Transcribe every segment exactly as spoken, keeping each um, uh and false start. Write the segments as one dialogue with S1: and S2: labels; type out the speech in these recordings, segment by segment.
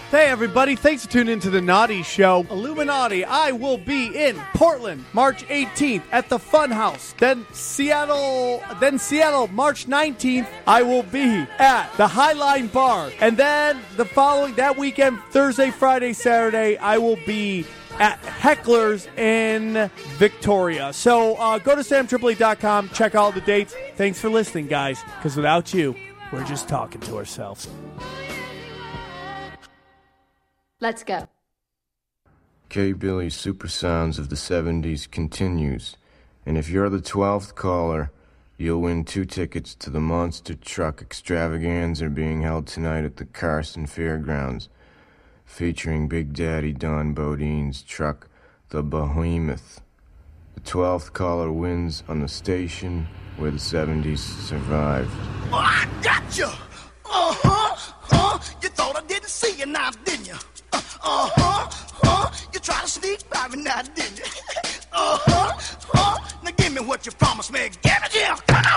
S1: Hey everybody, thanks for tuning into the Naughty Show. Illuminati, I will be in Portland, March eighteenth at the Funhouse. Then Seattle, then Seattle, March nineteenth, I will be at the Highline Bar. And then the following, that weekend, Thursday, Friday, Saturday, I will be at Heckler's in Victoria. So uh, go to sam tripoli dot com, check all the dates. Thanks for listening, guys, because without you, we're just talking to ourselves.
S2: Let's go.
S3: K-Billy's Super Sounds of the seventies continues, and if you're the twelfth caller, you'll win two tickets to the Monster Truck Extravaganza being held tonight at the Carson Fairgrounds, featuring Big Daddy Don Bodine's truck, the Behemoth. The twelfth caller wins on the station where the seventies survived.
S4: Oh, I got you! Uh-huh, huh? You thought I didn't see you now, didn't you? Uh, uh-huh, huh? You tried to sneak by me now, didn't you? Uh-huh, huh? Now give me what you promised me. Give it here, come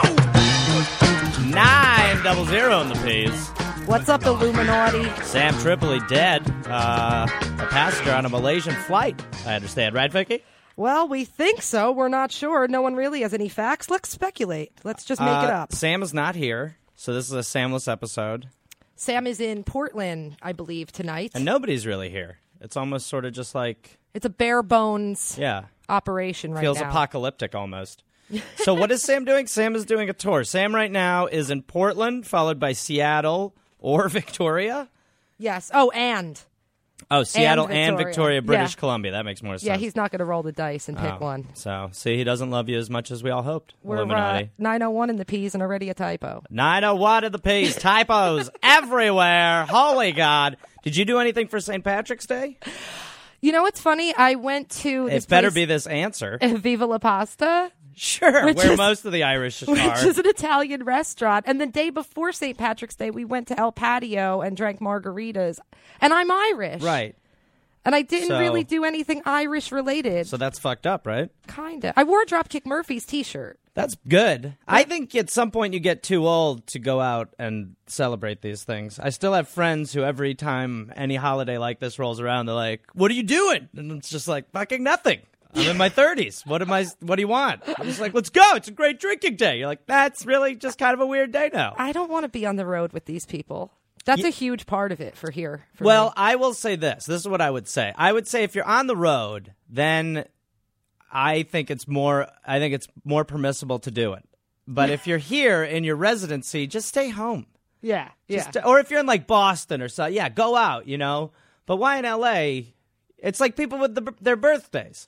S4: on!
S5: Nine double zero in the P's.
S6: What's up, Illuminati?
S5: Sam Tripoli dead. Uh, a passenger on a Malaysian flight, I understand. Right, Vicky?
S6: Well, we think so. We're not sure. No one really has any facts. Let's speculate. Let's just make
S5: uh,
S6: it up.
S5: Sam is not here, so this is a Samless episode.
S6: Sam is in Portland, I believe, tonight.
S5: And nobody's really here. It's almost sort of just like...
S6: It's a bare bones
S5: yeah.
S6: operation right
S5: Feels
S6: now.
S5: Feels apocalyptic almost. So what is Sam doing? Sam is doing a tour. Sam right now is in Portland, followed by Seattle or Victoria.
S6: Yes. Oh, and...
S5: Oh, Seattle and Victoria,
S6: and Victoria
S5: British
S6: yeah.
S5: Columbia. That makes more sense.
S6: Yeah, he's not going to roll the dice and pick
S5: oh,
S6: one.
S5: So, see, he doesn't love you as much as we all hoped.
S6: We're
S5: Illuminati.
S6: uh, nine oh one in the P's and already a typo.
S5: nine oh one in the P's. Typos everywhere. Holy God. Did you do anything for Saint Patrick's Day?
S6: You know what's funny? I went to this
S5: It better
S6: place,
S5: be this answer.
S6: Viva la Pasta.
S5: Sure,
S6: which
S5: where
S6: is,
S5: most of the Irish are.
S6: Which is an Italian restaurant. And the day before Saint Patrick's Day, we went to El Patio and drank margaritas. And I'm Irish.
S5: Right.
S6: And I didn't
S5: so,
S6: really do anything Irish-related.
S5: So that's fucked up, right?
S6: Kinda. I wore a Dropkick Murphys t-shirt.
S5: That's good. I think at some point you get too old to go out and celebrate these things. I still have friends who every time any holiday like this rolls around, they're like, what are you doing? And it's just like, fucking nothing. I'm in my thirties. What am I? What do you want? I'm just like, let's go. It's a great drinking day. You're like, that's really just kind of a weird day now.
S6: I don't want to be on the road with these people. That's a huge part of it for here. For
S5: well,
S6: me.
S5: I will say this. This is what I would say. I would say if you're on the road, then I think it's more I think it's more permissible to do it. But if you're here in your residency, just stay home.
S6: Yeah, yeah.
S5: Just, or if you're in like Boston or so, yeah, go out, you know. But why in L A? It's like people with the, their birthdays.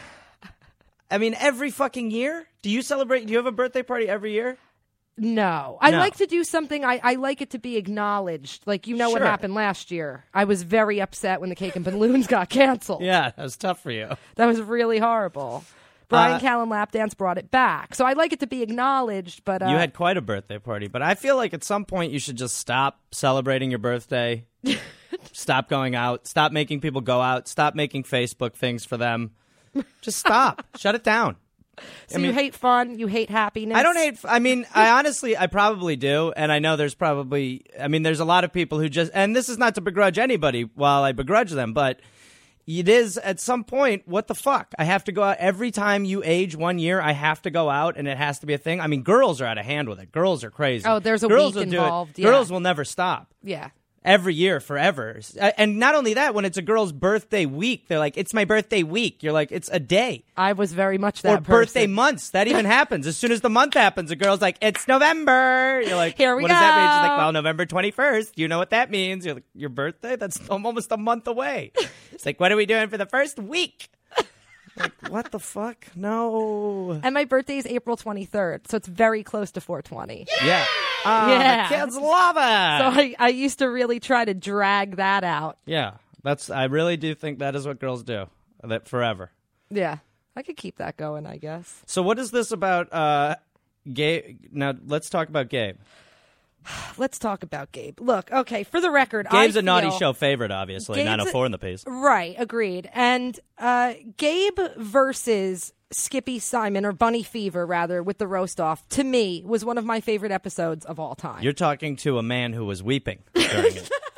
S5: I mean, every fucking year? Do you celebrate? Do you have a birthday party every year?
S6: No. I
S5: no.
S6: like to do something, I, I like it to be acknowledged. Like, you know
S5: sure.
S6: what happened last year. I was very upset when the Cake and Balloons got canceled.
S5: Yeah, that was tough for you.
S6: That was really horrible. Brian
S5: Uh,
S6: Callen Lap Dance brought it back. So I like it to be acknowledged, but... Uh,
S5: you had quite a birthday party, but I feel like at some point you should just stop celebrating your birthday, stop going out, stop making people go out, stop making Facebook things for them. Just stop. Shut it down.
S6: So
S5: I mean,
S6: you hate fun, you hate happiness.
S5: I don't hate, I mean, I honestly, I probably do, and I know there's probably, I mean, there's a lot of people who just, and this is not to begrudge anybody while I begrudge them, but it is at some point, what the fuck? I have to go out, every time you age one year, I have to go out, and it has to be a thing. I mean, girls are out of hand with it. Girls are crazy.
S6: Oh, there's a
S5: girls
S6: week
S5: will
S6: involved.
S5: Do it.
S6: Yeah.
S5: Girls will never stop.
S6: Yeah.
S5: Every year, forever. And not only that, when it's a girl's birthday week, they're like, it's my birthday week. You're like, it's a day.
S6: I was very much that
S5: Or birthday
S6: person.
S5: months. That even happens. As soon as the month happens, a girl's like, it's November. You're like,
S6: Here we
S5: what
S6: go.
S5: does that mean? She's like, well, November twenty-first. You know what that means? You're like, your birthday? That's almost a month away. It's like, what are we doing for the first week? Like, what the fuck? No.
S6: And my birthday is April twenty-third, so it's very close to four twenty.
S5: Yeah. Uh,
S6: Yeah.
S5: The kids love it.
S6: So I, I used to really try to drag that out.
S5: Yeah. That's. I really do think that is what girls do. That forever.
S6: Yeah. I could keep that going, I guess.
S5: So what is this about uh, Gabe? Now, let's talk about Gabe.
S6: Let's talk about Gabe. Look, okay, for the record,
S5: Gabe's
S6: I
S5: a naughty
S6: feel-
S5: show favorite, obviously.
S6: Gabe's
S5: nine oh four in the piece.
S6: Right, agreed. And uh, Gabe versus Skippy Simon, or Bunny Fever, rather, with the roast off, to me, was one of my favorite episodes of all time.
S5: You're talking to a man who was weeping during it.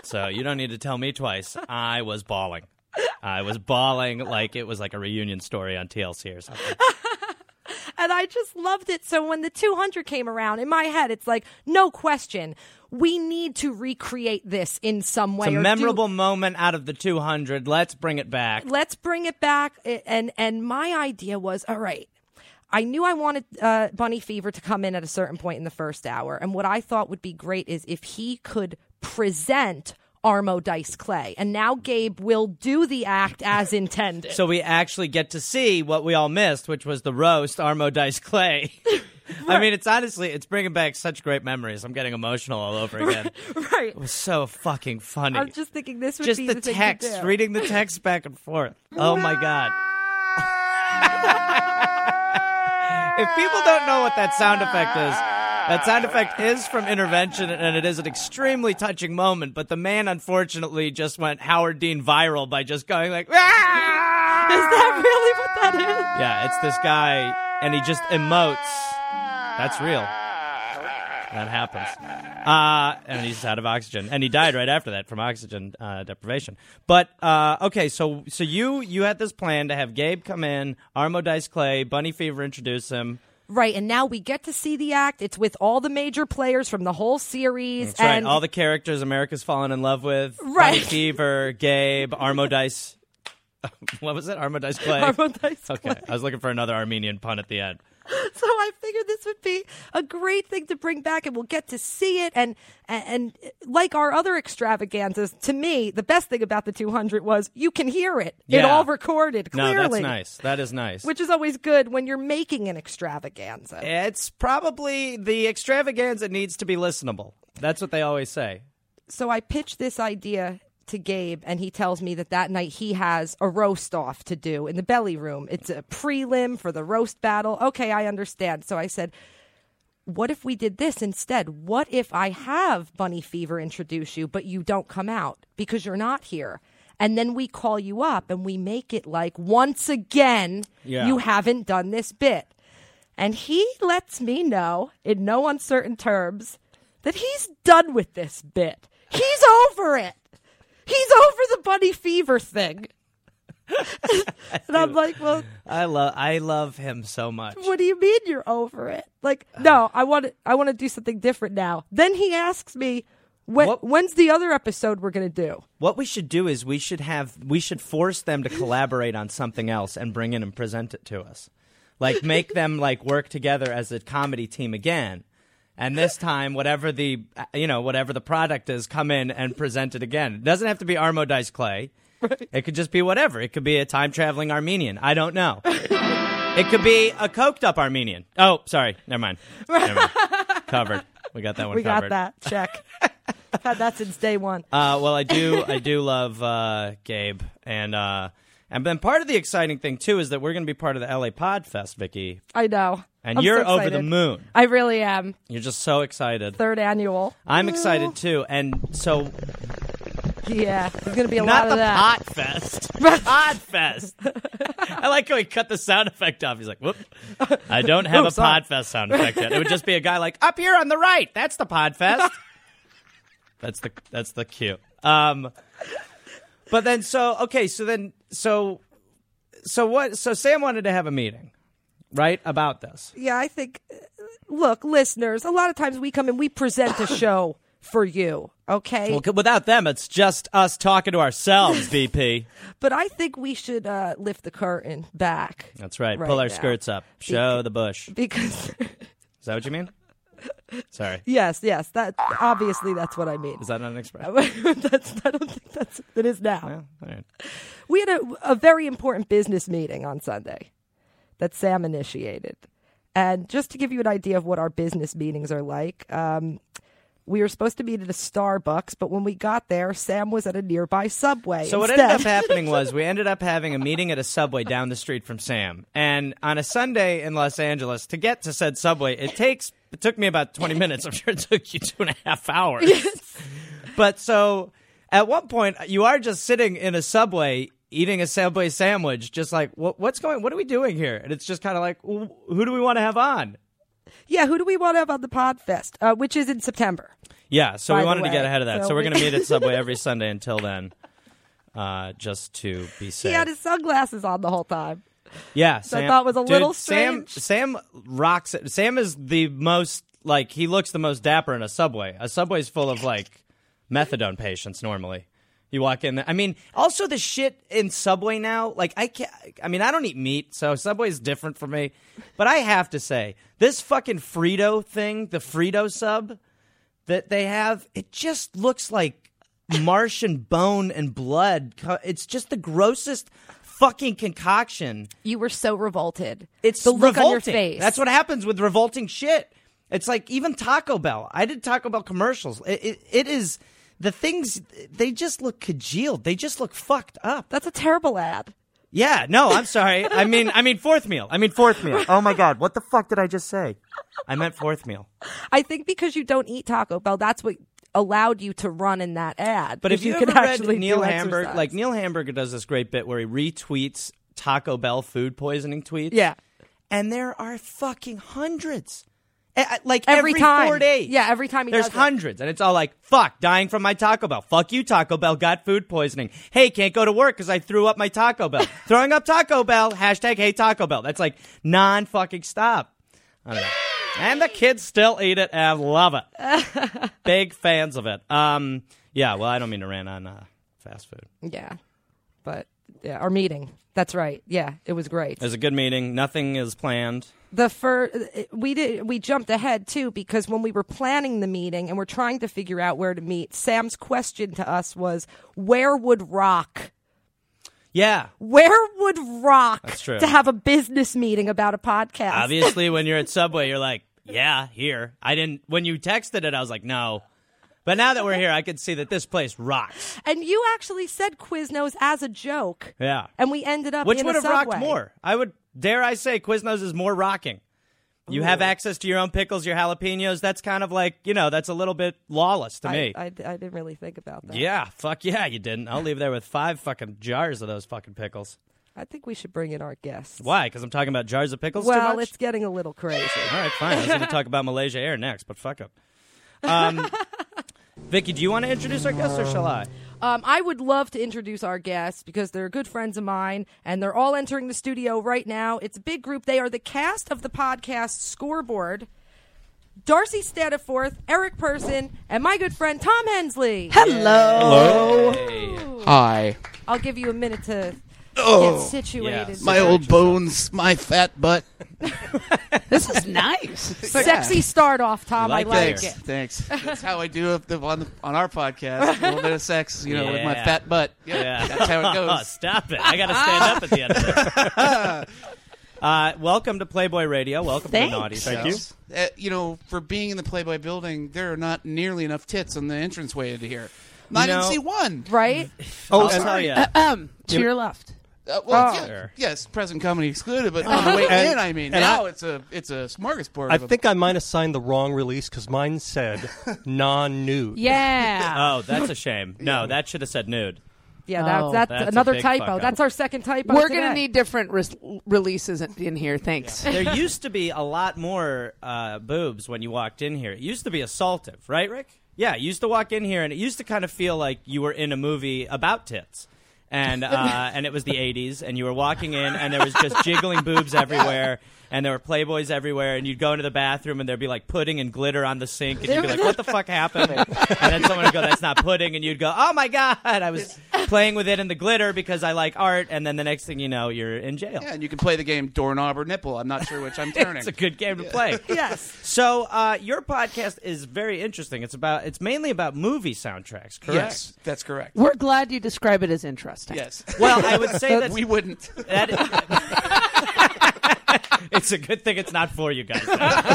S5: So you don't need to tell me twice. I was bawling. I was bawling like it was like a reunion story on T L C or something.
S6: And I just loved it. So when the two hundred came around, in my head, it's like, no question, we need to recreate this in some way.
S5: It's a
S6: or
S5: memorable
S6: do-
S5: moment out of the two hundred. Let's bring it back.
S6: Let's bring it back. And, and my idea was, all right, I knew I wanted uh, Bunny Fever to come in at a certain point in the first hour. And what I thought would be great is if he could present Armo Dice Clay. And now Gabe will do the act as intended.
S5: So we actually get to see what we all missed, which was the roast, Armo Dice Clay. I mean, it's honestly, it's bringing back such great memories. I'm getting emotional all over again.
S6: Right.
S5: It was so fucking funny.
S6: I'm just thinking this would
S5: Just
S6: be
S5: the,
S6: the, thing
S5: text,
S6: to do.
S5: reading the text back and forth. Oh my God. If people don't know what that sound effect is, that sound effect is from Intervention, and it is an extremely touching moment, but the man, unfortunately, just went Howard Dean viral by just going like, ah!
S6: Is that really what that is?
S5: Yeah, it's this guy, and he just emotes. That's real. That happens. Uh, and he's out of oxygen. And he died right after that from oxygen uh, deprivation. But, uh, okay, so so you you had this plan to have Gabe come in, Armo Dice Clay, Bunny Fever introduce him.
S6: Right, and now we get to see the act. It's with all the major players from the whole series.
S5: That's
S6: and
S5: right, all the characters America's fallen in love with.
S6: Right.
S5: Bunny Fever, Gabe, Armo Dice. What was it? Armo Dice Clay?
S6: Armo Dice
S5: Okay,
S6: Clay.
S5: I was looking for another Armenian pun at the end.
S6: So I figured this would be a great thing to bring back, and we'll get to see it. And, and and like our other extravaganzas, to me, the best thing about the two hundred was you can hear it. It
S5: Yeah.
S6: all recorded clearly.
S5: No, that's nice. That is nice.
S6: Which is always good when you're making an extravaganza.
S5: It's probably the extravaganza needs to be listenable. That's what they always say.
S6: So I pitched this idea to Gabe, and he tells me that that night he has a roast off to do in the belly room. It's a prelim for the roast battle. Okay, I understand. So I said, what if we did this instead? What if I have Bunny Fever introduce you, but you don't come out because you're not here? And then we call you up and we make it like, once again,
S5: Yeah.
S6: you haven't done this bit. And he lets me know in no uncertain terms that he's done with this bit. He's over it. He's over the Bunny Fever thing. And I'm like, well,
S5: I love I love him so much.
S6: what do you mean you're over it? Like, no, I want to I want to do something different now. Then he asks me, when,
S5: What-
S6: when's the other episode we're going to do?
S5: What we should do is we should have we should force them to collaborate on something else and bring in and present it to us. Like make them like work together as a comedy team again. And this time, whatever the you know whatever the product is, come in and present it again. It doesn't have to be Armo Dice Clay.
S6: Right.
S5: It could just be whatever. It could be a time traveling Armenian. I don't know. It could be a coked up Armenian. Oh, sorry, never mind. Never mind. Covered. We got that one.
S6: We
S5: covered.
S6: got that. Check. I've had that since day one.
S5: Uh, well, I do. I do love uh, Gabe, and uh, and then part of the exciting thing too is that we're going to be part of the L A Podfest, Vicky,
S6: I know.
S5: and
S6: I'm
S5: you're
S6: so
S5: over the
S6: excited.
S5: moon.
S6: I really am.
S5: You're just so excited.
S6: Third annual.
S5: I'm excited too, and so
S6: Yeah, there's going to be a
S5: not
S6: lot
S5: the
S6: of that.
S5: Pot Fest, Pod Fest. I like how he cut the sound effect off. He's like, "Whoop, I don't have
S6: Oh,
S5: a
S6: sorry.
S5: Pod Fest sound effect yet." It would just be a guy like, "Up here on the right, that's the Pod Fest." That's the that's the cue. Um, but then so okay, so then so so what? So Sam wanted to have a meeting, right, about this.
S6: Yeah, I think, look, listeners, a lot of times we come and we present a show for you, okay?
S5: Well, c- without them, it's just us talking to ourselves, V P.
S6: But I think we should uh, lift the curtain back.
S5: That's right.
S6: Right
S5: Pull our
S6: now.
S5: skirts up. Show the bush.
S6: Because,
S5: Is that what you mean? Sorry.
S6: yes, yes, that obviously that's what I mean.
S5: Is that not an expression?
S6: that's, I don't think that's it is now.
S5: Well, all right.
S6: We had a, a very important business meeting on Sunday that Sam initiated. And just to give you an idea of what our business meetings are like, um, we were supposed to meet at a Starbucks, but when we got there, Sam was at a nearby Subway.
S5: So what
S6: instead.
S5: ended up happening was we ended up having a meeting at a Subway down the street from Sam. And on a Sunday in Los Angeles, to get to said Subway, it takes it took me about twenty minutes. I'm sure it took you two and a half hours. But so at one point, you are just sitting in a Subway eating a Subway sandwich, just like, what, what's going, what are we doing here? And it's just kind of like, who do we want to have on?
S6: Yeah, who do we want to have on the Podfest, uh, which is in September?
S5: Yeah, so
S6: by
S5: we
S6: the
S5: wanted to
S6: way.
S5: get ahead of that. So,
S6: So
S5: we're
S6: we-
S5: going to meet at Subway every Sunday until then, uh, just to be safe.
S6: He had his sunglasses on the whole time.
S5: Yeah,
S6: I
S5: Sam,
S6: thought was a
S5: dude,
S6: little
S5: Sam,
S6: strange.
S5: Sam rocks it. Sam is the most, like, he looks the most dapper in a Subway. A Subway's full of, like, methadone patients normally. You walk in there. I mean, also the shit in Subway now, like, I can't, I mean, I don't eat meat, so Subway's different for me. But I have to say, this fucking Frito thing, the Frito sub that they have, it just looks like Martian bone and blood. It's just the grossest fucking concoction.
S6: You were so revolted.
S5: It's
S6: the look
S5: revolting.
S6: on your face.
S5: That's what happens with revolting shit. It's like even Taco Bell. I did Taco Bell commercials. It, it, it is the things. They just look congealed. They just look fucked up.
S6: That's a terrible ad.
S5: Yeah. No, I'm sorry. I mean, I mean fourth meal. I mean fourth meal. Oh my God. What the fuck did I just say? I meant fourth meal.
S6: I think because you don't eat Taco Bell, that's what allowed you to run in that ad.
S5: But if you,
S6: could
S5: ever read
S6: actually
S5: Neil
S6: do
S5: Hamburger,
S6: exercise.
S5: like Neil Hamburger does this great bit where he retweets Taco Bell food poisoning tweets.
S6: yeah,
S5: And there are fucking hundreds. Eh, Like
S6: every,
S5: every,
S6: time,
S5: four days.
S6: yeah, every time he
S5: There's
S6: does it.
S5: hundreds. And it's all like, fuck, dying from my Taco Bell. Fuck you, Taco Bell. Got food poisoning. Hey, can't go to work because I threw up my Taco Bell. Throwing up Taco Bell. Hashtag hey Taco Bell. That's like non-fucking stop. I don't know. And the kids still eat it and love it. Big fans of it. Um, yeah, well, I don't mean to rant on uh, fast food.
S6: Yeah, but yeah, our meeting. That's right. Yeah, it was great.
S5: It was a good meeting. Nothing is planned.
S6: The fir- we did we jumped ahead too because when we were planning the meeting and we're trying to figure out where to meet, Sam's question to us was, "Where would rock?
S5: Yeah.
S6: Where would rock
S5: That's true.
S6: to have a business meeting about a podcast?"
S5: Obviously, when you're at Subway, you're like, yeah, here. I didn't, when you texted it, I was like, no. But now that we're here, I can see that this place rocks.
S6: And you actually said Quiznos as a joke.
S5: Yeah.
S6: And we ended up
S5: Which
S6: in
S5: would
S6: a
S5: have rocked
S6: Subway.
S5: more. I would, dare I say, Quiznos is more rocking. You have access to your own pickles, your jalapenos. That's kind of like, you know, that's a little bit lawless to
S6: I,
S5: me.
S6: I, I didn't really think about that.
S5: Yeah, fuck yeah, you didn't. I'll leave there with five fucking jars of those fucking pickles.
S6: I think we should bring in our guests.
S5: Why? Because I'm talking about jars of pickles too
S6: Well,
S5: much?
S6: it's getting a little crazy.
S5: All right, fine. I was going to talk about Malaysia Air next, but fuck it. Um, Vicky, do you want to introduce our guests or shall I?
S6: Um, I would love to introduce our guests because they're good friends of mine, and they're all entering the studio right now. It's a big group. They are the cast of the podcast Scoreboard. Darcy Staniforth, Eric Person, and my good friend Tom Hensley.
S7: Hello.
S5: Hey.
S7: Hi.
S6: I'll give you a minute to
S7: Oh,
S6: get situated.
S5: yes.
S7: my old bones, my fat butt.
S8: This is nice.
S6: Sexy start off, Tom.
S5: You like
S6: I like
S5: that?
S6: it.
S7: Thanks. That's how I do it on the, on our podcast. A little bit of sex, you know, with my
S5: Yeah.
S7: fat butt. Yep,
S5: Yeah.
S7: that's how it goes.
S5: Stop it. I got to stand up at the end of this. Uh, welcome to Playboy Radio. Welcome
S8: Thanks.
S5: to the Naughty Show.
S7: Yes. Uh, you know, for being in the Playboy building, there are not nearly enough tits on the entranceway into here. I didn't
S5: know-
S7: see one.
S6: Right?
S5: I'll tell you.
S8: Uh, um, to your left.
S7: Uh, well,
S6: Oh.
S7: yeah,
S5: Sure.
S7: yes, present comedy excluded, but on the way
S9: And-
S7: in, I mean,
S9: and
S7: now
S9: I-
S7: it's a it's a smorgasbord.
S9: I
S7: of a-
S9: think I might have signed the wrong release because mine said non-nude.
S8: Yeah.
S5: Oh, that's a shame. No, that should have said nude.
S6: Yeah,
S8: Oh.
S6: that's, that's,
S5: That's a
S6: another
S5: big
S6: typo.
S5: fuck-up.
S6: That's our second typo.
S8: We're
S6: today.
S8: going to need different res- releases in, in here. Thanks.
S5: There used to be a lot more uh, boobs when you walked in here. It used to be assaultive, right, Rick? Yeah, you used to walk in here, and it used to kind of feel like you were in a movie about tits. And uh, and it was the eighties, and you were walking in, and there was just jiggling boobs everywhere, and there were Playboys everywhere, and you'd go into the bathroom, and there'd be like pudding and glitter on the sink, and you'd be like, what the fuck happened? And then someone would go, that's not pudding, and you'd go, oh my God, I was playing with it in the glitter because I like art, and then the next thing you know, you're in jail.
S7: yeah, and you can play the game doorknob or nipple. I'm not sure which I'm turning.
S5: It's a good game to play.
S6: Yes.
S5: So uh, your podcast is very interesting. It's about it's mainly about movie soundtracks, correct?
S7: Yes, that's correct.
S8: We're glad you describe it as interesting.
S7: Yes.
S5: Well, I would say that
S7: we wouldn't.
S5: that it's a good thing it's not for you guys.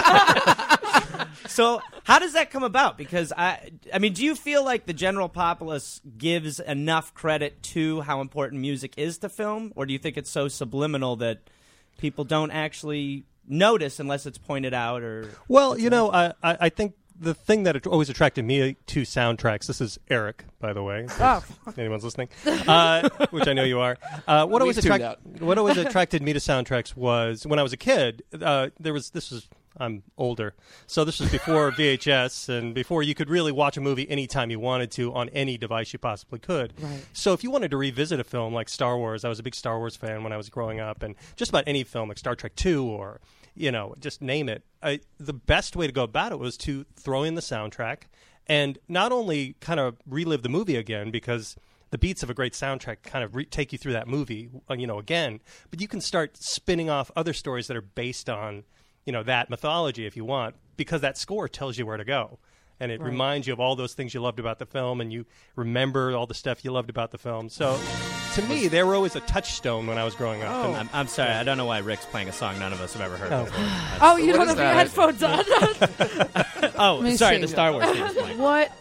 S5: So how does that come about? Because I, I mean, do you feel like the general populace gives enough credit to how important music is to film, or do you think it's so subliminal that people don't actually notice unless it's pointed out? Or
S9: Well, you know, I, I I think the thing that always attracted me to soundtracks, this is Eric, by the way,
S6: Oh.
S9: if anyone's listening, uh, which I know you are. Uh, what, always
S7: We've tuned
S9: attract, what always attracted me to soundtracks was when I was a kid, uh, there was, this was, I'm older. So this was before V H S and before you could really watch a movie anytime you wanted to on any device you possibly could.
S6: Right.
S9: So if you wanted to revisit a film like Star Wars, I was a big Star Wars fan when I was growing up, and just about any film like Star Trek two or, you know, just name it. I, the best way to go about it was to throw in the soundtrack and not only kind of relive the movie again, because the beats of a great soundtrack kind of re- take you through that movie, you know, again. But you can start spinning off other stories that are based on, you know, that mythology if you want, because that score tells you where to go. And it
S6: Right.
S9: reminds you of all those things you loved about the film, and you remember all the stuff you loved about the film. So, to me, they were always a touchstone when I was growing up.
S5: Oh.
S9: And
S5: I'm, I'm sorry, I don't know why Rick's playing a song none of us have ever heard
S9: Oh.
S5: before.
S6: Oh, you
S7: What
S6: don't
S7: is
S6: have your
S7: that?
S6: headphones on.
S5: Oh,
S8: Let me
S5: sorry,
S8: see.
S5: the Star Wars theme is playing.
S8: What?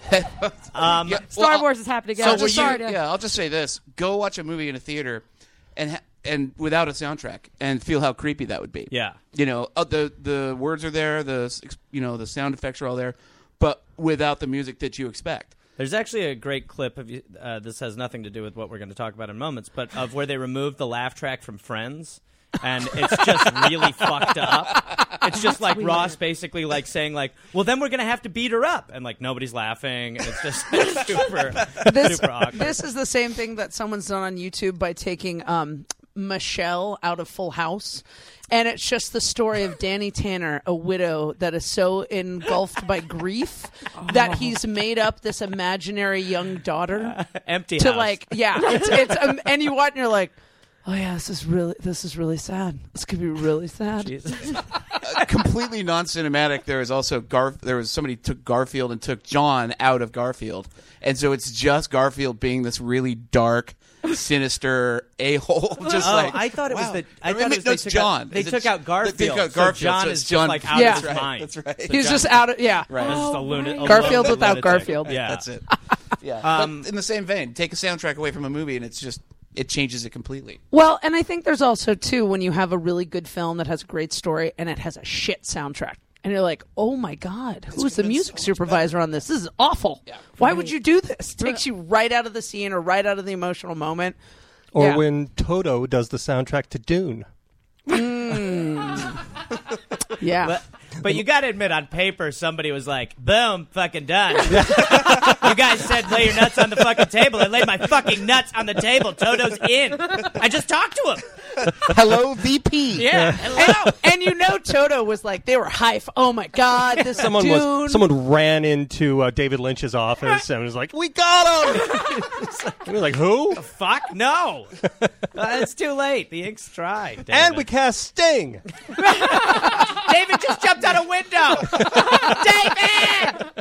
S5: Um,
S7: Yeah,
S6: Star
S7: well,
S6: Wars is happening again.
S7: So
S6: I'm
S7: just
S6: sorry
S7: you-
S6: to-
S7: yeah, I'll just say this: go watch a movie in a theater, and ha- and without a soundtrack, and feel how creepy that would be.
S5: Yeah.
S7: you know, uh, the the words are there, the s- you know the sound effects are all there, but without the music that you expect.
S5: There's actually a great clip of you. Uh, this has nothing to do with what we're going to talk about in moments, but of where they removed the laugh track from Friends, and it's just really fucked up. It's just like Ross basically like saying like, "Well, then we're going to have to beat her up," and like nobody's laughing. And it's just like, super,
S8: This,
S5: super awkward.
S8: this is the same thing that someone's done on YouTube by taking um, Michelle out of Full House. And it's just the story of Danny Tanner, a widow that is so engulfed by grief that he's made up this imaginary young daughter
S5: Empty
S8: to
S5: house.
S8: like, yeah, it's, it's um, and you watch and you're like, oh yeah, this is really, this is really sad. This could be really sad.
S5: Jesus.
S7: Uh, completely non-cinematic. There is also Gar. There was somebody took Garfield and took John out of Garfield, and so it's just Garfield being this really dark, sinister a-hole. Just
S5: Oh,
S7: like
S5: I thought it was
S7: wow.
S5: that- I
S7: I
S5: thought
S7: mean,
S5: it was
S7: no,
S5: they
S7: it's
S5: took
S7: John.
S5: out- they
S7: Is it
S5: took
S7: J-
S5: out Garfield,
S7: They took out
S5: so
S7: Garfield.
S5: John
S7: so
S5: is
S7: it's
S5: just,
S7: John.
S5: like, out
S8: Yeah.
S5: of his
S7: That's right.
S5: mind.
S7: That's right.
S5: So
S8: He's
S5: John-
S8: just out of, yeah.
S7: Right.
S5: This is a luna- a
S8: Garfield
S5: lone
S8: without
S5: lunatic.
S8: Garfield.
S5: Yeah.
S7: That's it. Yeah.
S5: Um,
S7: but in the same vein, take a soundtrack away from a movie, and it's just it changes it completely.
S8: Well, and I think there's also, too, when you have a really good film that has a great story and it has a shit soundtrack. And you're like, oh, my God, who's the music supervisor on this? This is awful.
S7: Yeah.
S8: Why would you do this? Takes you right out of the scene or right out of the emotional moment.
S9: Or
S8: Yeah.
S9: when Toto does the soundtrack to Dune.
S8: Yeah.
S5: But, but you got to admit, on paper, somebody was like, boom, fucking done. You guys said lay your nuts on the fucking table. I laid my fucking nuts on the table. Toto's in. I just talked to him.
S7: Hello, V P.
S5: Yeah. Hello.
S8: and, and you know Toto was like, they were high. F- oh, my God, this
S9: Someone
S8: Dune.
S9: was someone ran into uh, David Lynch's office and was like, "We got him!" And we're like, "Who?"
S5: Fuck no. Uh, it's too late. The ink's dry. David.
S9: And we cast Sting.
S5: David just jumped out a window. David.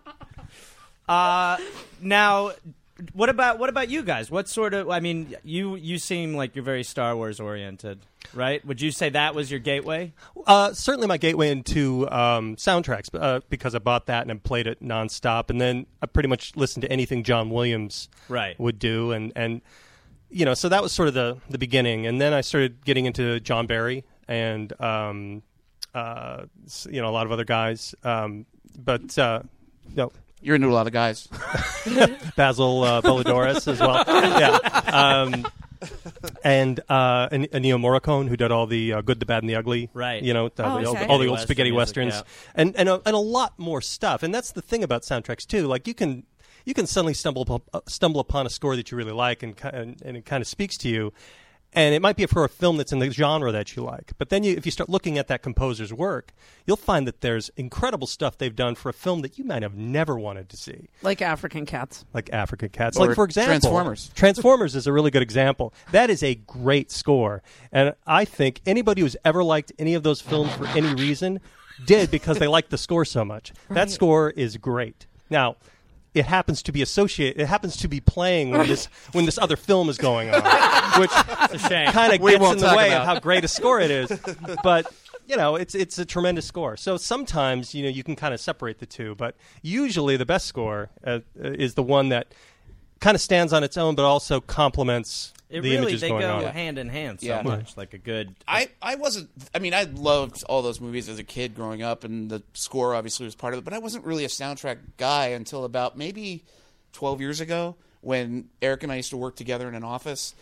S5: Uh, now, what about what about you guys? What sort of? I mean, you you seem like you're very Star Wars oriented, right? Would you say that was your gateway?
S9: Uh, certainly my gateway into um, soundtracks uh, because I bought that and I played it nonstop, and then I pretty much listened to anything John Williams
S5: Right.
S9: would do, and and you know, so that was sort of the the beginning, and then I started getting into John Barry and um, uh, s- you know, a lot of other guys, um, but uh, no.
S7: You're into a lot of guys.
S9: Basil uh, Bolidores as well. Yeah. Um, and uh, and Ennio Morricone, who did all the uh, Good, the Bad, and the Ugly.
S5: Right.
S9: You know, the,
S6: Oh,
S9: the, all,
S6: okay.
S9: all the old
S5: Western
S9: spaghetti
S5: music,
S9: westerns,
S5: yeah.
S9: and and a, and a lot more stuff. And that's the thing about soundtracks too. Like you can you can suddenly stumble upon, uh, stumble upon a score that you really like, and ki- and, and it kind of speaks to you. And it might be for a film that's in the genre that you like. But then you, if you start looking at that composer's work, you'll find that there's incredible stuff they've done for a film that you might have never wanted to see.
S8: Like African Cats.
S9: Like African Cats.
S7: Or
S9: Like, for example,
S7: Transformers.
S9: Transformers is a really good example. That is a great score. And I think anybody who's ever liked any of those films for any reason did because they liked the score so much. That score is great. Now, it happens to be associated. It happens to be playing when this when this other film is going on, which
S5: It's a shame.
S9: kind of
S7: We
S9: gets
S7: won't
S9: in the
S7: talk
S9: way
S7: about.
S9: of how great a score it is. But you know, it's it's a tremendous score. So sometimes you know you can kind of separate the two, but usually the best score uh, is the one that kind of stands on its own, but also complements
S5: It
S9: the
S5: really
S9: images
S5: they
S9: going
S5: go
S9: on.
S5: hand in hand so
S7: Yeah.
S5: much. Like a good.
S7: I, I wasn't I mean I loved all those movies as a kid growing up, and the score obviously was part of it, but I wasn't really a soundtrack guy until about maybe twelve years ago when Eric and I used to work together in an office.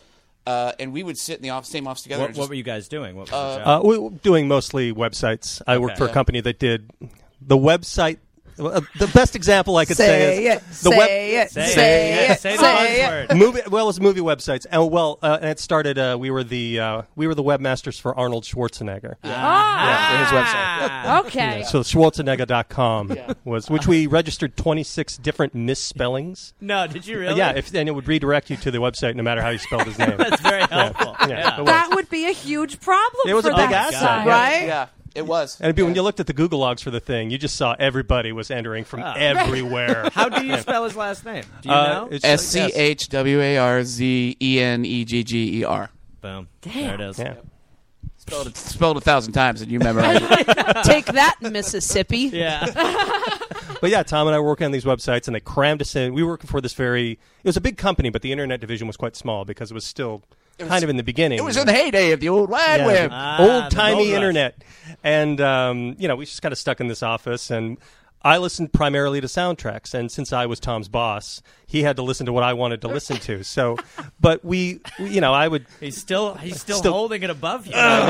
S7: Uh, and we would sit in the office, same office together.
S5: What,
S7: and
S5: what
S7: just,
S5: were you guys doing? What was
S7: Uh,
S5: the job?
S9: Uh, we were doing mostly websites. I worked for a
S5: Yeah.
S9: company that did the website. Uh, the best example I could say,
S8: Say
S9: is
S8: it.
S9: the
S8: say
S9: web.
S8: it.
S5: Say
S8: Say
S5: it.
S8: it.
S5: Say the
S8: Say
S5: buzzword.
S8: it.
S9: Movie, well, it was movie websites, and well, uh, and it started. Uh, we were the uh, we were the webmasters for Arnold Schwarzenegger.
S6: Ah.
S7: for his website.
S6: Okay.
S9: So Schwarzenegger dot com was, which we registered twenty-six different misspellings.
S5: No, did you really?
S9: Yeah, if, and it would redirect you to the website no matter how you spelled his name.
S5: That's very helpful.
S9: Yeah,
S5: Yeah.
S9: it was.
S6: That would be a huge problem.
S9: It was
S6: for
S9: a big
S6: that
S9: asset,
S6: site.
S9: yeah.
S8: Right?
S7: Yeah, it was.
S9: And it'd be, when you looked at the Google logs for the thing, you just saw everybody was entering from everywhere.
S5: How do you spell his last name? Do you
S9: Uh,
S5: know?
S9: it's-
S7: S C H W A R Z E N E G G E R.
S5: Boom.
S6: Damn.
S5: There it is.
S9: Yeah.
S7: Spelled it, spelled a thousand times, and you memorize it.
S8: Take that, Mississippi.
S5: Yeah.
S9: But yeah, Tom and I were working on these websites, and they crammed us in. We were working for this very. It was a big company, but the internet division was quite small because it was still
S7: was-
S9: kind of in the beginning.
S7: It was in the heyday of the old wide
S9: Yeah,
S7: web.
S5: Ah, the
S9: old timey
S5: gold rush.
S9: internet, and um, you know, we just kind of stuck in this office, and I listened primarily to soundtracks, and since I was Tom's boss, he had to listen to what I wanted to listen to. So, but we, we you know, I would.
S5: He's still he's still,
S9: Still-
S5: holding it above you.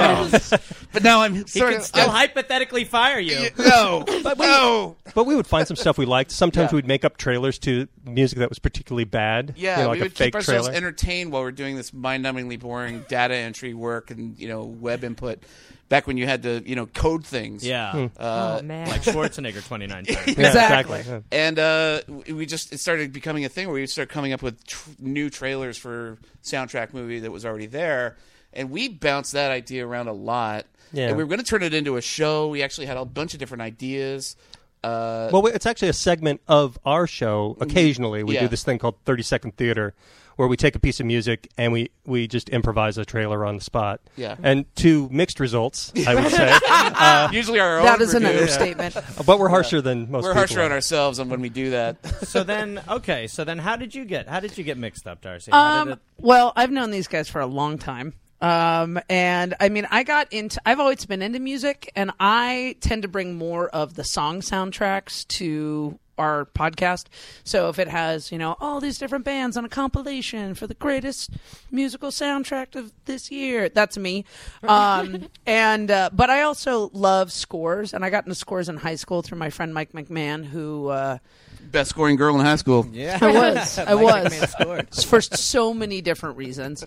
S7: But now I'm
S5: he
S7: sort
S5: can
S7: of
S5: still
S7: I'm-
S5: hypothetically fire you.
S7: No,
S9: But we,
S7: no.
S9: but we would find some stuff we liked. Sometimes
S7: Yeah.
S9: we'd make up trailers to music that was particularly bad.
S7: Yeah,
S9: you know, like
S7: we
S9: a
S7: would
S9: fake
S7: keep ourselves
S9: trailer.
S7: entertained while we're doing this mind-numbingly boring data entry work and you know web input. Back when you had to you know code things.
S5: Yeah.
S7: Uh,
S6: Oh man.
S5: Like Schwarzenegger twenty nine times.
S9: Yeah,
S8: Exactly.
S9: Yeah.
S7: And uh, we just it started becoming a thing where we started coming up with tr- new trailers for soundtrack movie that was already there, and we bounced that idea around a lot.
S9: Yeah.
S7: And we were going to turn it into a show. We actually had a bunch of different ideas. Uh,
S9: Well, it's actually a segment of our show. Occasionally, we
S7: Yeah.
S9: do this thing called thirty second theater, where we take a piece of music and we, we just improvise a trailer on the spot.
S7: Yeah.
S9: And to mixed results, I would say. uh,
S7: usually our own
S8: That is an
S7: reviews.
S8: understatement.
S9: but we're harsher than most
S7: We're
S9: people.
S7: harsher on ourselves on when we do that.
S5: So then, okay. So then, how did you get? How did you get mixed up, Darcy? How
S8: Um,
S5: did it,
S8: well, I've known these guys for a long time. Um, and I mean, I got into, I've always been into music, and I tend to bring more of the song soundtracks to our podcast. So if it has, you know, all these different bands on a compilation for the greatest musical soundtrack of this year, that's me. Um, and, uh, but I also love scores, and I got into scores in high school through my friend Mike McMahon, who, uh,
S7: Best scoring girl in high school.
S5: yeah,
S8: I was. I
S5: Mike
S8: was.
S5: McMahon scored.
S8: for so many different reasons.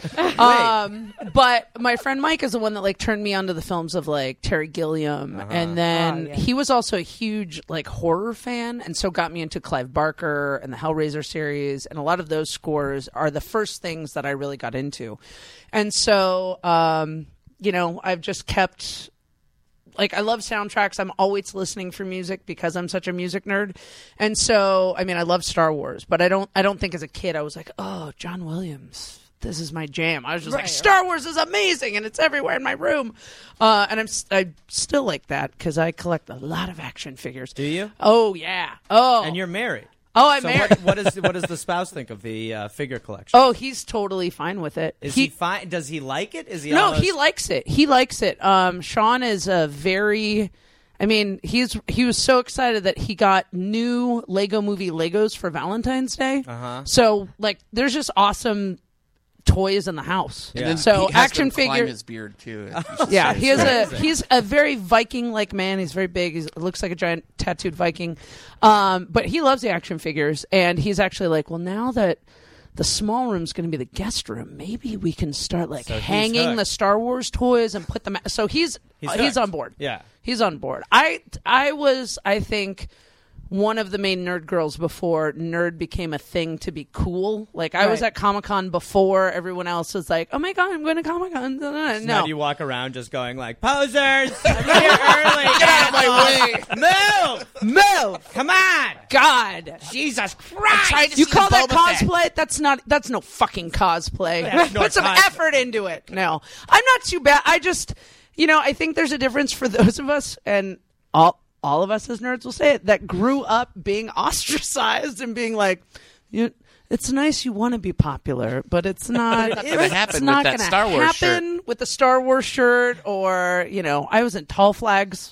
S8: Um, but my friend Mike is the one that like turned me onto the films of like Terry Gilliam, and then
S6: Oh, yeah.
S8: he was also a huge like horror fan, and so got me into Clive Barker and the Hellraiser series, and a lot of those scores are the first things that I really got into, and so um, you know I've just kept. Like, I love soundtracks. I'm always listening for music because I'm such a music nerd. And so, I mean, I love Star Wars, but I don't I don't think as a kid I was like, oh, John Williams, this is my jam. I was just like,
S6: Right.
S8: Star Wars is amazing, and it's everywhere in my room. Uh, and I'm, s- I'm still like that because I collect a lot of action figures.
S5: Do you?
S8: Oh, yeah. Oh,
S5: And you're married.
S8: oh, I'm
S5: So
S8: married.
S5: what, what, is, what does the spouse think of the uh, figure collection?
S8: Oh, he's totally fine with it.
S5: Is he, fine? Does he like it? Is he
S8: No,
S5: almost-
S8: he likes it. He likes it. Um, Sean is a very. I mean, he's he was so excited that he got new Lego Movie Legos for Valentine's Day.
S5: Uh-huh.
S8: So, like, there's just awesome toys in the house.
S5: Yeah.
S7: And then
S8: So
S7: he has
S8: action
S7: them climb
S8: figure.
S7: his beard too.
S8: Yeah, he is a
S5: Amazing.
S8: he's a very Viking-like man. He's very big. He looks like a giant tattooed Viking. Um, but he loves the action figures, and he's actually like, well, now that the small room's going to be the guest room, maybe we can start like
S5: So he's
S8: hanging
S5: hooked.
S8: the Star Wars toys and put them. So he's
S5: He's
S8: uh, he's,
S5: hooked.
S8: on board.
S5: Yeah.
S8: He's on board. I I was I think one of the main nerd girls before nerd became a thing to be cool. Like I was
S6: Right.
S8: at Comic-Con before everyone else was like, "Oh my god, I'm going to Comic-Con." No.
S5: So now do you walk around just going like, posers, I'm here early. Get
S7: out of my
S5: way. Move.
S8: Move.
S5: Come on.
S8: God.
S5: Jesus Christ.
S8: You call that cosplay? That's not. That's no fucking cosplay.
S5: That's not
S8: Put some
S5: cosplay.
S8: effort into it. No, I'm not too bad. I just, you know, I think there's a difference for those of us, and all all of us as nerds will say it, that grew up being ostracized and being like, you. It's nice you want to be popular, but it's not.
S7: Not gonna happen
S8: it's
S7: with
S8: not
S7: that
S8: gonna
S7: Star Wars
S8: happen with the Star Wars shirt, or you know, I was in tall flags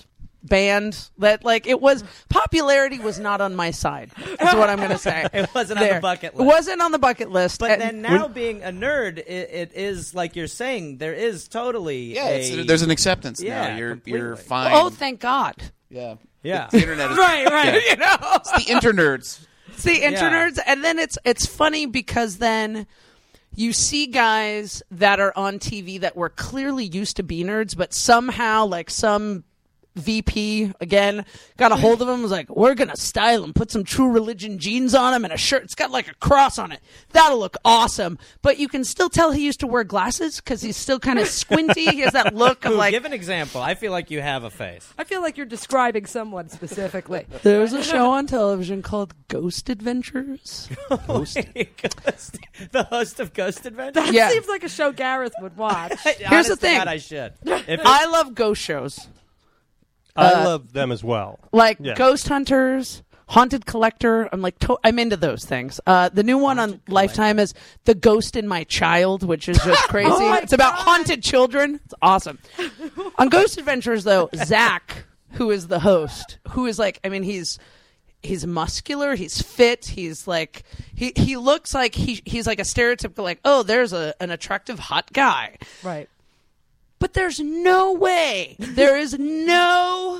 S8: band that like it was popularity was not on my side. Is what I'm going to say.
S5: It wasn't
S8: There.
S5: on the bucket list.
S8: It wasn't on the bucket list.
S5: But
S8: And
S5: then now being a nerd, it, it is like you're saying. There is totally
S7: Yeah,
S5: a,
S7: it's, there's an acceptance
S5: Yeah,
S7: now. You're
S5: completely.
S7: you're fine.
S8: oh, thank God.
S7: yeah,
S5: Yeah.
S7: The internet is
S8: Right, right.
S7: Yeah.
S8: You know,
S7: It's the internerds.
S8: it's the
S5: Yeah.
S8: internerds, and then it's it's funny because then you see guys that are on T V that were clearly used to be nerds, but somehow like some V P again got a hold of him, was like, we're gonna style him, put some True Religion jeans on him and a shirt, it's got like a cross on it, that'll look awesome. But you can still tell he used to wear glasses because he's still kind of squinty. He has that look of
S5: Ooh,
S8: like,
S5: give an example. I feel like you have a face.
S6: I feel like you're describing someone specifically.
S8: there's a show on television called Ghost Adventures.
S5: Ghost. The host of Ghost Adventures.
S6: That
S8: Yeah.
S6: seems like a show Gareth would watch.
S8: Here's
S5: Honest
S8: the
S5: to
S8: thing.
S5: God, I should. If it-
S8: I love ghost shows.
S9: I love them as well.
S8: Like
S9: Yeah.
S8: Ghost Hunters, Haunted Collector. I'm like, to- I'm into those things. Uh, the new one on Lifetime is The Ghost in My Child, which is just crazy.
S6: Oh my
S8: it's about
S6: God.
S8: haunted children. It's awesome. On Ghost Adventures, though, Zach, who is the host, who is like, I mean, he's he's muscular, he's fit, he's like, he he looks like he he's like a stereotypical like, oh, there's a an attractive hot guy.
S6: Right.
S8: But there's no way, there is no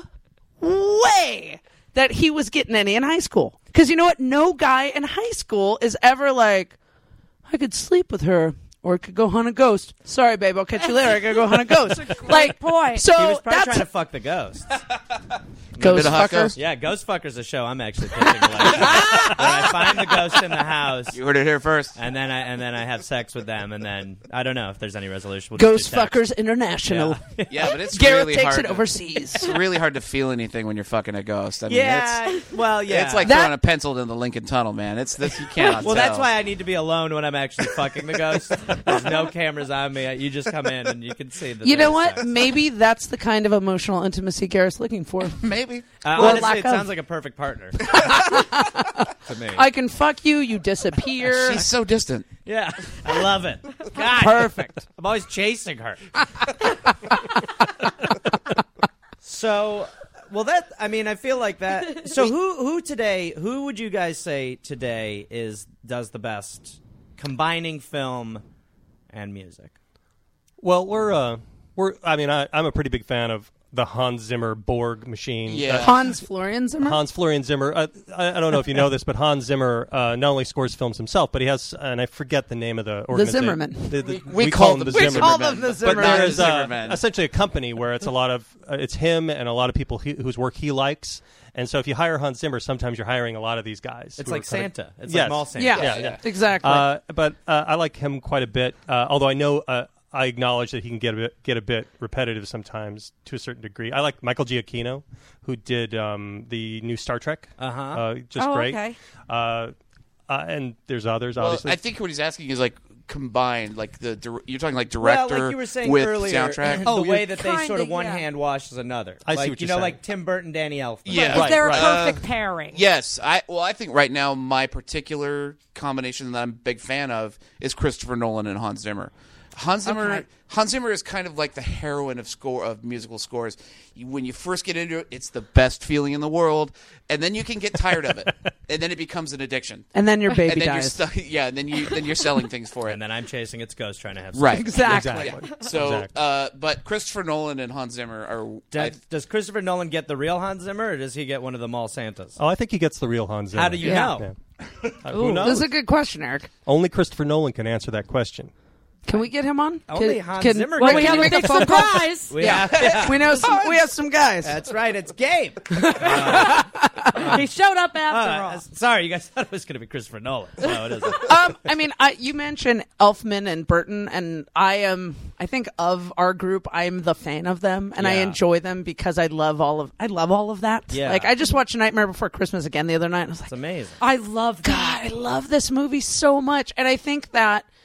S8: way that he was getting any in high school. Because you know what? No guy in high school is ever like, I could sleep with her or I could go hunt a ghost. Sorry, babe, I'll catch you later. I gotta go hunt a ghost. Like,
S6: point.
S8: so
S5: he was probably
S8: that's
S5: trying to fuck the ghosts.
S8: ghost
S7: Been a hot
S8: fucker.
S7: ghost.
S5: Yeah, Ghost Fucker's a show I'm actually pitching. Like, when I find the ghost in the house,
S7: You heard it here first.
S5: and then I and then I have sex with them, and then I don't know if there's any resolution. We'll
S8: Ghost
S5: just do text.
S8: Fuckers International.
S5: Yeah.
S7: Yeah, but it's
S8: Gareth
S7: really
S8: takes
S7: hard.
S8: it
S7: to-
S8: overseas.
S7: It's really hard to feel anything when you're fucking a ghost. I mean,
S5: Yeah,
S7: it's,
S5: well, yeah.
S7: it's like
S8: That-
S7: throwing a pencil in the Lincoln Tunnel, man. It's this you cannot.
S5: well,
S7: tell.
S5: that's why I need to be alone when I'm actually fucking the ghost. There's no cameras on me. You just come in and you can see the.
S8: You know what? Maybe that's the kind of emotional intimacy Gareth's looking for.
S7: maybe.
S5: Uh,
S8: Well,
S5: honestly,
S8: lack
S5: it
S8: of.
S5: sounds like a perfect partner to me.
S8: I can fuck you, you disappear.
S7: She's so distant.
S5: Yeah, I love it. God,
S8: Perfect.
S5: I'm always chasing her. So, well, that I mean, I feel like that. So, who who today? Who would you guys say today is does the best combining film and music?
S9: Well, we're uh, we're. I mean, I, I'm a pretty big fan of the Hans Zimmer Borg machine.
S7: Yeah.
S9: Uh,
S8: Hans Florian Zimmer?
S9: Hans Florian Zimmer. Uh, I, I don't know if you know this, but Hans Zimmer uh, not only scores films himself, but he has, and I forget the name of the organization.
S8: Zimmerman.
S9: The, the,
S7: We,
S9: we
S7: call
S9: them
S7: them
S9: the
S8: We
S9: Zimmerman.
S8: call them the
S7: but
S8: Zimmerman.
S7: not
S9: There's
S7: the
S9: uh,
S7: Zimmerman.
S9: essentially a company where it's a lot of uh, it's him and a lot of people he, whose work he likes. And so if you hire Hans Zimmer, sometimes you're hiring a lot of these guys.
S5: It's
S9: who
S5: like
S9: are kind of-
S5: Santa. It's
S9: Yes.
S5: like mall Santa.
S8: Yeah,
S9: Yeah, yeah.
S8: exactly.
S9: Uh, but uh, I like him quite a bit. Uh, although I know uh, I acknowledge that he can get a bit, get a bit repetitive sometimes to a certain degree. I like Michael Giacchino, who did um, the new Star Trek.
S5: Uh-huh.
S9: Uh, just
S6: Oh,
S9: great.
S6: okay.
S9: Uh, uh, and there's others,
S7: Well,
S9: obviously.
S7: I think what he's asking is like combined, like the dir- you're talking like
S5: Well,
S7: director
S5: like you were saying
S7: with
S5: earlier,
S7: soundtrack.
S5: the
S8: Oh,
S5: way
S8: you're
S5: that they sort of
S6: kinda,
S5: one
S6: yeah.
S5: hand washes another.
S9: I see
S5: like
S9: what
S5: you
S9: you're
S5: know,
S9: saying.
S5: like Tim Burton, Danny Elfman.
S7: Yeah.
S6: Is
S7: Right,
S6: there
S7: right.
S6: a perfect
S7: Uh,
S6: pairing?
S7: Yes, I well, I think right now my particular combination that I'm a big fan of is Christopher Nolan and Hans Zimmer. Hans Zimmer,
S6: Okay.
S7: Hans Zimmer is kind of like the heroine of score of musical scores. You, when you first get into it, it's the best feeling in the world, and then you can get tired of it, and then it becomes an addiction.
S8: and then your baby
S7: and then
S8: dies.
S7: you're stuck. Yeah, and then you then you're selling things for it.
S5: And then I'm chasing its ghost trying to have sex.
S7: Right.
S8: Exactly.
S9: Exactly.
S7: So,
S9: Exactly.
S7: uh, but Christopher Nolan and Hans Zimmer are. I,
S5: Does, does Christopher Nolan get the real Hans Zimmer, or does he get one of the mall Santas?
S9: oh, I think he gets the real Hans Zimmer.
S5: How do you
S8: Yeah.
S5: know?
S9: Yeah. Uh, who knows?
S8: This is a good question, Eric.
S9: Only Christopher Nolan can answer that question.
S8: Can we get him on?
S5: Only
S8: Can-
S5: Hans
S8: can-
S5: Zimmer
S8: Well,
S5: can
S8: we
S5: do
S8: have to
S5: it.
S8: make a
S6: Big
S8: phone call.
S6: surprise.
S5: We have, yeah.
S8: We know some. We have some guys.
S5: That's right. It's Gabe.
S6: He showed up after
S5: Uh,
S6: all.
S5: sorry, you guys thought it was going to be Christopher Nolan. No, it isn't.
S8: um, I mean, I, you mentioned Elfman and Burton, and I am. I think of our group, I'm the fan of them, and I
S5: Yeah.
S8: enjoy them because I love all of. I love all of that.
S5: Yeah.
S8: Like I just watched Nightmare Before Christmas again the other night. And I was like,
S5: It's amazing.
S6: I love that.
S8: God, I love this movie so much, and I think that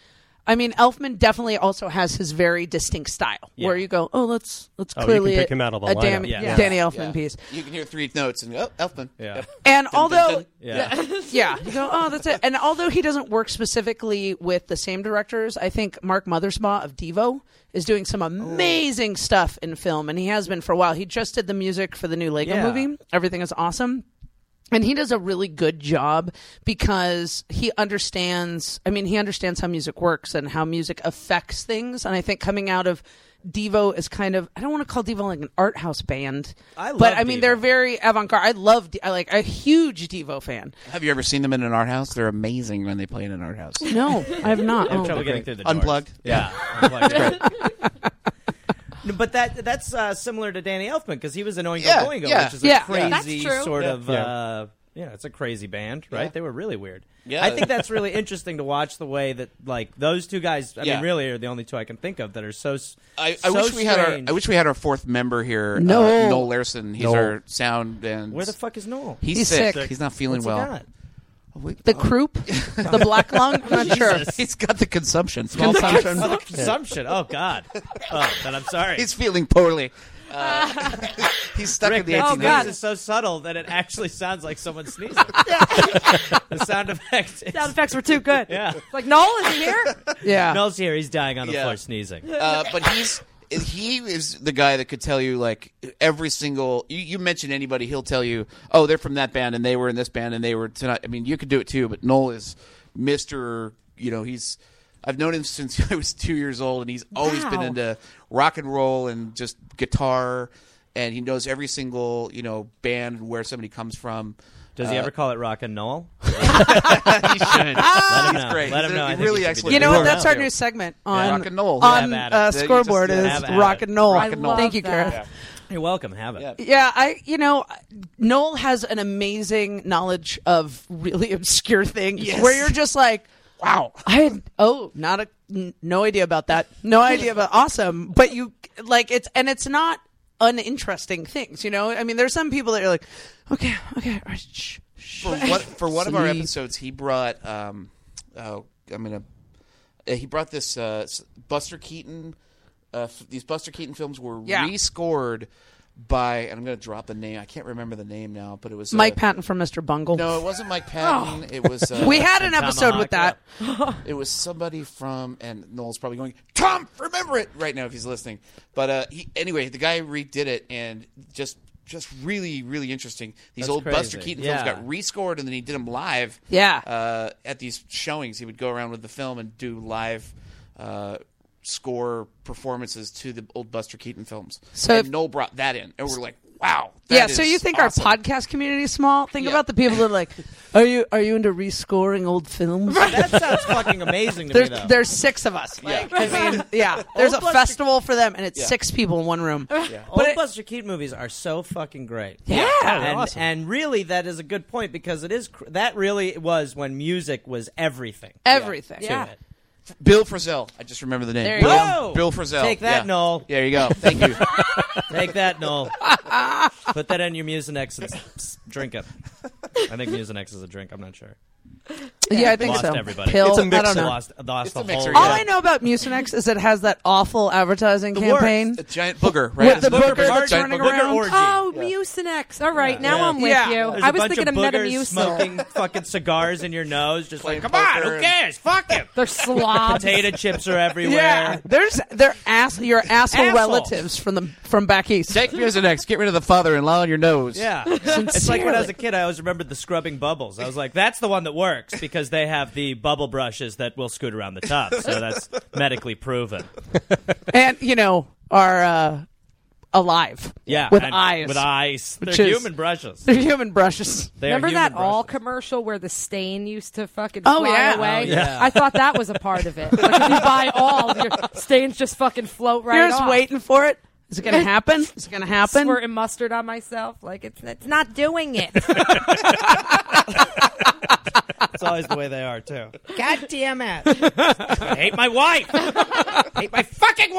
S8: I mean, Elfman definitely also has his very distinct style,
S5: Yeah.
S8: where you go, oh, let's let's
S9: Oh, you
S8: clearly
S9: can pick
S8: a,
S9: him out of a
S8: a
S9: lineup.
S8: Danny,
S5: Yeah.
S8: Danny
S6: Yeah.
S8: Elfman
S7: Yeah.
S8: piece.
S7: You can hear three notes and oh, Elfman.
S5: Yeah.
S7: Yep.
S8: And
S7: Dun,
S8: although,
S7: dun, dun.
S5: Yeah.
S8: yeah, you go, oh, that's it. And although he doesn't work specifically with the same directors, I think Mark Mothersbaugh of Devo is doing some amazing stuff in film, and he has been for a while. He just did the music for the new Lego
S5: Yeah.
S8: movie. Everything is awesome. And he does a really good job because he understands, I mean, he understands how music works and how music affects things. And I think coming out of Devo is kind of, I don't want to call Devo like an art house band.
S5: I
S8: But
S5: love
S8: I mean,
S5: Devo.
S8: they're very avant-garde. I love, I like a huge Devo fan.
S7: Have you ever seen them in an art house? They're amazing when they play in an art house.
S8: No, I have not.
S5: I have
S8: Oh.
S5: trouble getting through the doors.
S7: Unplugged?
S5: Yeah, unplugged. yeah. No, but that that's uh, similar to Danny Elfman because he was in Oingo
S7: Yeah,
S5: Boingo,
S7: yeah.
S5: which is a
S8: Yeah.
S5: crazy
S6: That's true.
S5: sort
S9: Yeah.
S5: of
S9: Yeah.
S5: uh, yeah, it's a crazy band, right?
S7: Yeah.
S5: They were really weird.
S7: Yeah.
S5: I think that's really interesting to watch the way that like those two guys. I
S7: Yeah.
S5: mean, really are the only two I can think of that are so. s-
S7: I, I
S5: so
S7: wish we had our
S5: strange.
S7: I wish we had our fourth member here.
S8: No.
S7: uh, Noel Larson. He's
S9: Noel.
S7: our sound and
S5: Where the fuck is Noel?
S7: He's,
S8: He's
S7: sick.
S8: sick.
S7: He's not feeling
S5: What's he
S7: well.
S5: got?
S8: The croup? The black lung? I'm not sure.
S7: He's got the consumption.
S8: Consumption.
S5: Oh, the consumption. Oh God. Oh, then I'm sorry.
S7: He's feeling poorly. Uh, he's stuck
S5: Rick,
S7: in the
S5: that
S6: Oh,
S7: eighteen
S5: sneeze
S6: God.
S7: nineties.
S5: is so subtle that it actually sounds like someone sneezing. The sound effect. is-
S6: Sound effects were too good.
S5: Yeah.
S6: Like, Noel, is he here?
S8: Yeah.
S5: Noel's here. He's dying on the
S7: Yeah.
S5: floor sneezing.
S7: Uh, but he's he is the guy that could tell you like every single. You, you mention anybody, he'll tell you, oh, they're from that band and they were in this band and they were tonight. I mean, you could do it too, but Noel is Mister You know, he's. I've known him since I was two years old, and he's always been
S6: Wow.
S7: into rock and roll and just guitar. And he knows every single you know band and where somebody comes from.
S5: Does he
S7: Uh,
S5: ever call it rock and Noel?
S7: he should.
S5: Let him know.
S7: great.
S5: Let him
S7: He's a
S5: know. I think
S7: really
S5: he should be
S7: excellent
S5: doing
S8: You know
S5: that.
S8: what? That's our
S7: Yeah.
S8: new segment on,
S7: Rock and Noel.
S8: on
S5: Have at it.
S8: uh,
S7: Yeah, you just-
S8: Scoreboard
S7: yeah,
S8: is
S5: have at
S8: Rock
S5: it.
S8: and Noel.
S6: I
S7: and Noel.
S8: Thank you,
S6: love that.
S8: Gareth.
S5: You're welcome. Have it.
S7: Yeah.
S8: Yeah, I you know, Noel has an amazing knowledge of really obscure things
S7: Yes.
S8: where you're just like, wow, I had oh, not a n- no idea about that. No idea about awesome, but you like it's and it's not uninteresting things, you know? I mean, there's some people that you're like, okay, okay, all right, shh, shh.
S7: for one, for one of our
S8: Sleep.
S7: episodes, he brought. Um, oh, I'm gonna. Uh, he brought this uh, s- Buster Keaton. Uh, f- these Buster Keaton films were
S8: Yeah.
S7: rescored by, and I'm gonna drop the name. I can't remember the name now, but it was uh,
S8: Mike Patton from Mister Bungle.
S7: No, it wasn't Mike Patton. It was. Uh,
S8: We had an episode with that.
S7: It was somebody from, and Noel's probably going, Tom, remember it right now if he's listening. But uh, he, anyway, the guy redid it, and just just really, really interesting. These
S5: That's
S7: old Buster
S5: crazy.
S7: Keaton
S5: Yeah.
S7: films got rescored, and then he did them live.
S8: Yeah.
S7: Uh, at these showings, he would go around with the film and do live uh, score performances to the old Buster Keaton films.
S8: So
S7: and
S8: if-
S7: Noel brought that in, and we're like, wow. that
S8: Yeah, so
S7: is
S8: you think
S7: awesome.
S8: our podcast community is small? Think
S7: Yeah.
S8: about the people that are like, are you are you into rescoring old films?
S5: That sounds fucking amazing to
S8: There's
S5: me, though.
S8: there's six of us. Like, I mean, yeah. There's a
S5: Old Buster-
S8: festival for them, and it's
S7: Yeah.
S8: six people in one room.
S5: Old
S8: But it-
S5: Buster Keaton movies are so fucking great.
S8: Yeah.
S5: and,
S9: awesome.
S5: and really, that is a good point because it is cr- that really was when music was everything.
S8: Everything.
S5: to
S6: Yeah.
S5: it.
S7: Bill Frisell. I just remember the name.
S8: There you
S7: Bill,
S5: go.
S7: Bill Frisell.
S5: Take that,
S7: yeah.
S5: Noel.
S7: There you go. Thank you.
S5: Take that, Noel. Put that in your Mucinex and s- s- drink it. I think Mucinex is a drink. I'm not sure.
S8: Yeah, I think
S5: Lost
S8: so.
S5: everybody.
S8: Pill.
S9: It's a
S8: I
S9: mixer.
S8: don't know.
S5: Lost, lost
S7: It's
S5: the
S7: a mixer,
S5: whole.
S8: All
S7: yeah.
S8: I know about Mucinex is it has that awful advertising
S5: worst.
S8: campaign.
S7: A giant booger, right?
S8: With
S7: It's
S8: the
S7: a
S8: booger
S5: Booger
S8: that's
S5: giant
S8: running
S5: booger
S8: around.
S5: orgy.
S6: Oh, Mucinex. All right, now
S5: Yeah.
S6: I'm with
S8: Yeah.
S6: you.
S5: There's
S6: I
S5: a
S6: was
S5: bunch
S6: thinking
S5: of
S6: of
S5: boogers
S6: Metamucil.
S5: smoking fucking cigars in your nose, just like,
S7: Playing
S5: come on,
S7: poker
S5: who
S7: and-
S5: cares? Fuck him.
S6: They're slobs.
S5: Potato chips are everywhere.
S8: Yeah, there's they're ass your asshole
S5: Asshole.
S8: relatives from the from back east.
S7: Take Mucinex. Get rid of the father-in-law on your nose.
S5: Yeah. It's like when I was a kid, I always remembered the scrubbing bubbles. I was like, that's the one that works because they have the bubble brushes that will scoot around the top. So that's medically proven.
S8: And you know are uh, alive.
S5: Yeah.
S8: with
S5: and-
S8: eyes.
S5: With eyes. They're
S8: Which is-
S5: human brushes.
S8: They're human brushes.
S5: They are
S6: Remember
S5: human
S6: that all
S5: brushes.
S6: commercial where the stain used to fucking
S8: Oh,
S6: fly
S8: yeah.
S6: away?
S5: Oh, yeah.
S6: I thought that was a part of it. Like if you buy all, your stains just fucking float right
S8: You're just
S6: off.
S8: waiting for it. Is it going to happen? Is it going to happen?
S6: Squirting mustard on myself. Like it's it's not doing it.
S5: That's always the way they are, too. God damn it. I hate my wife. I hate my fucking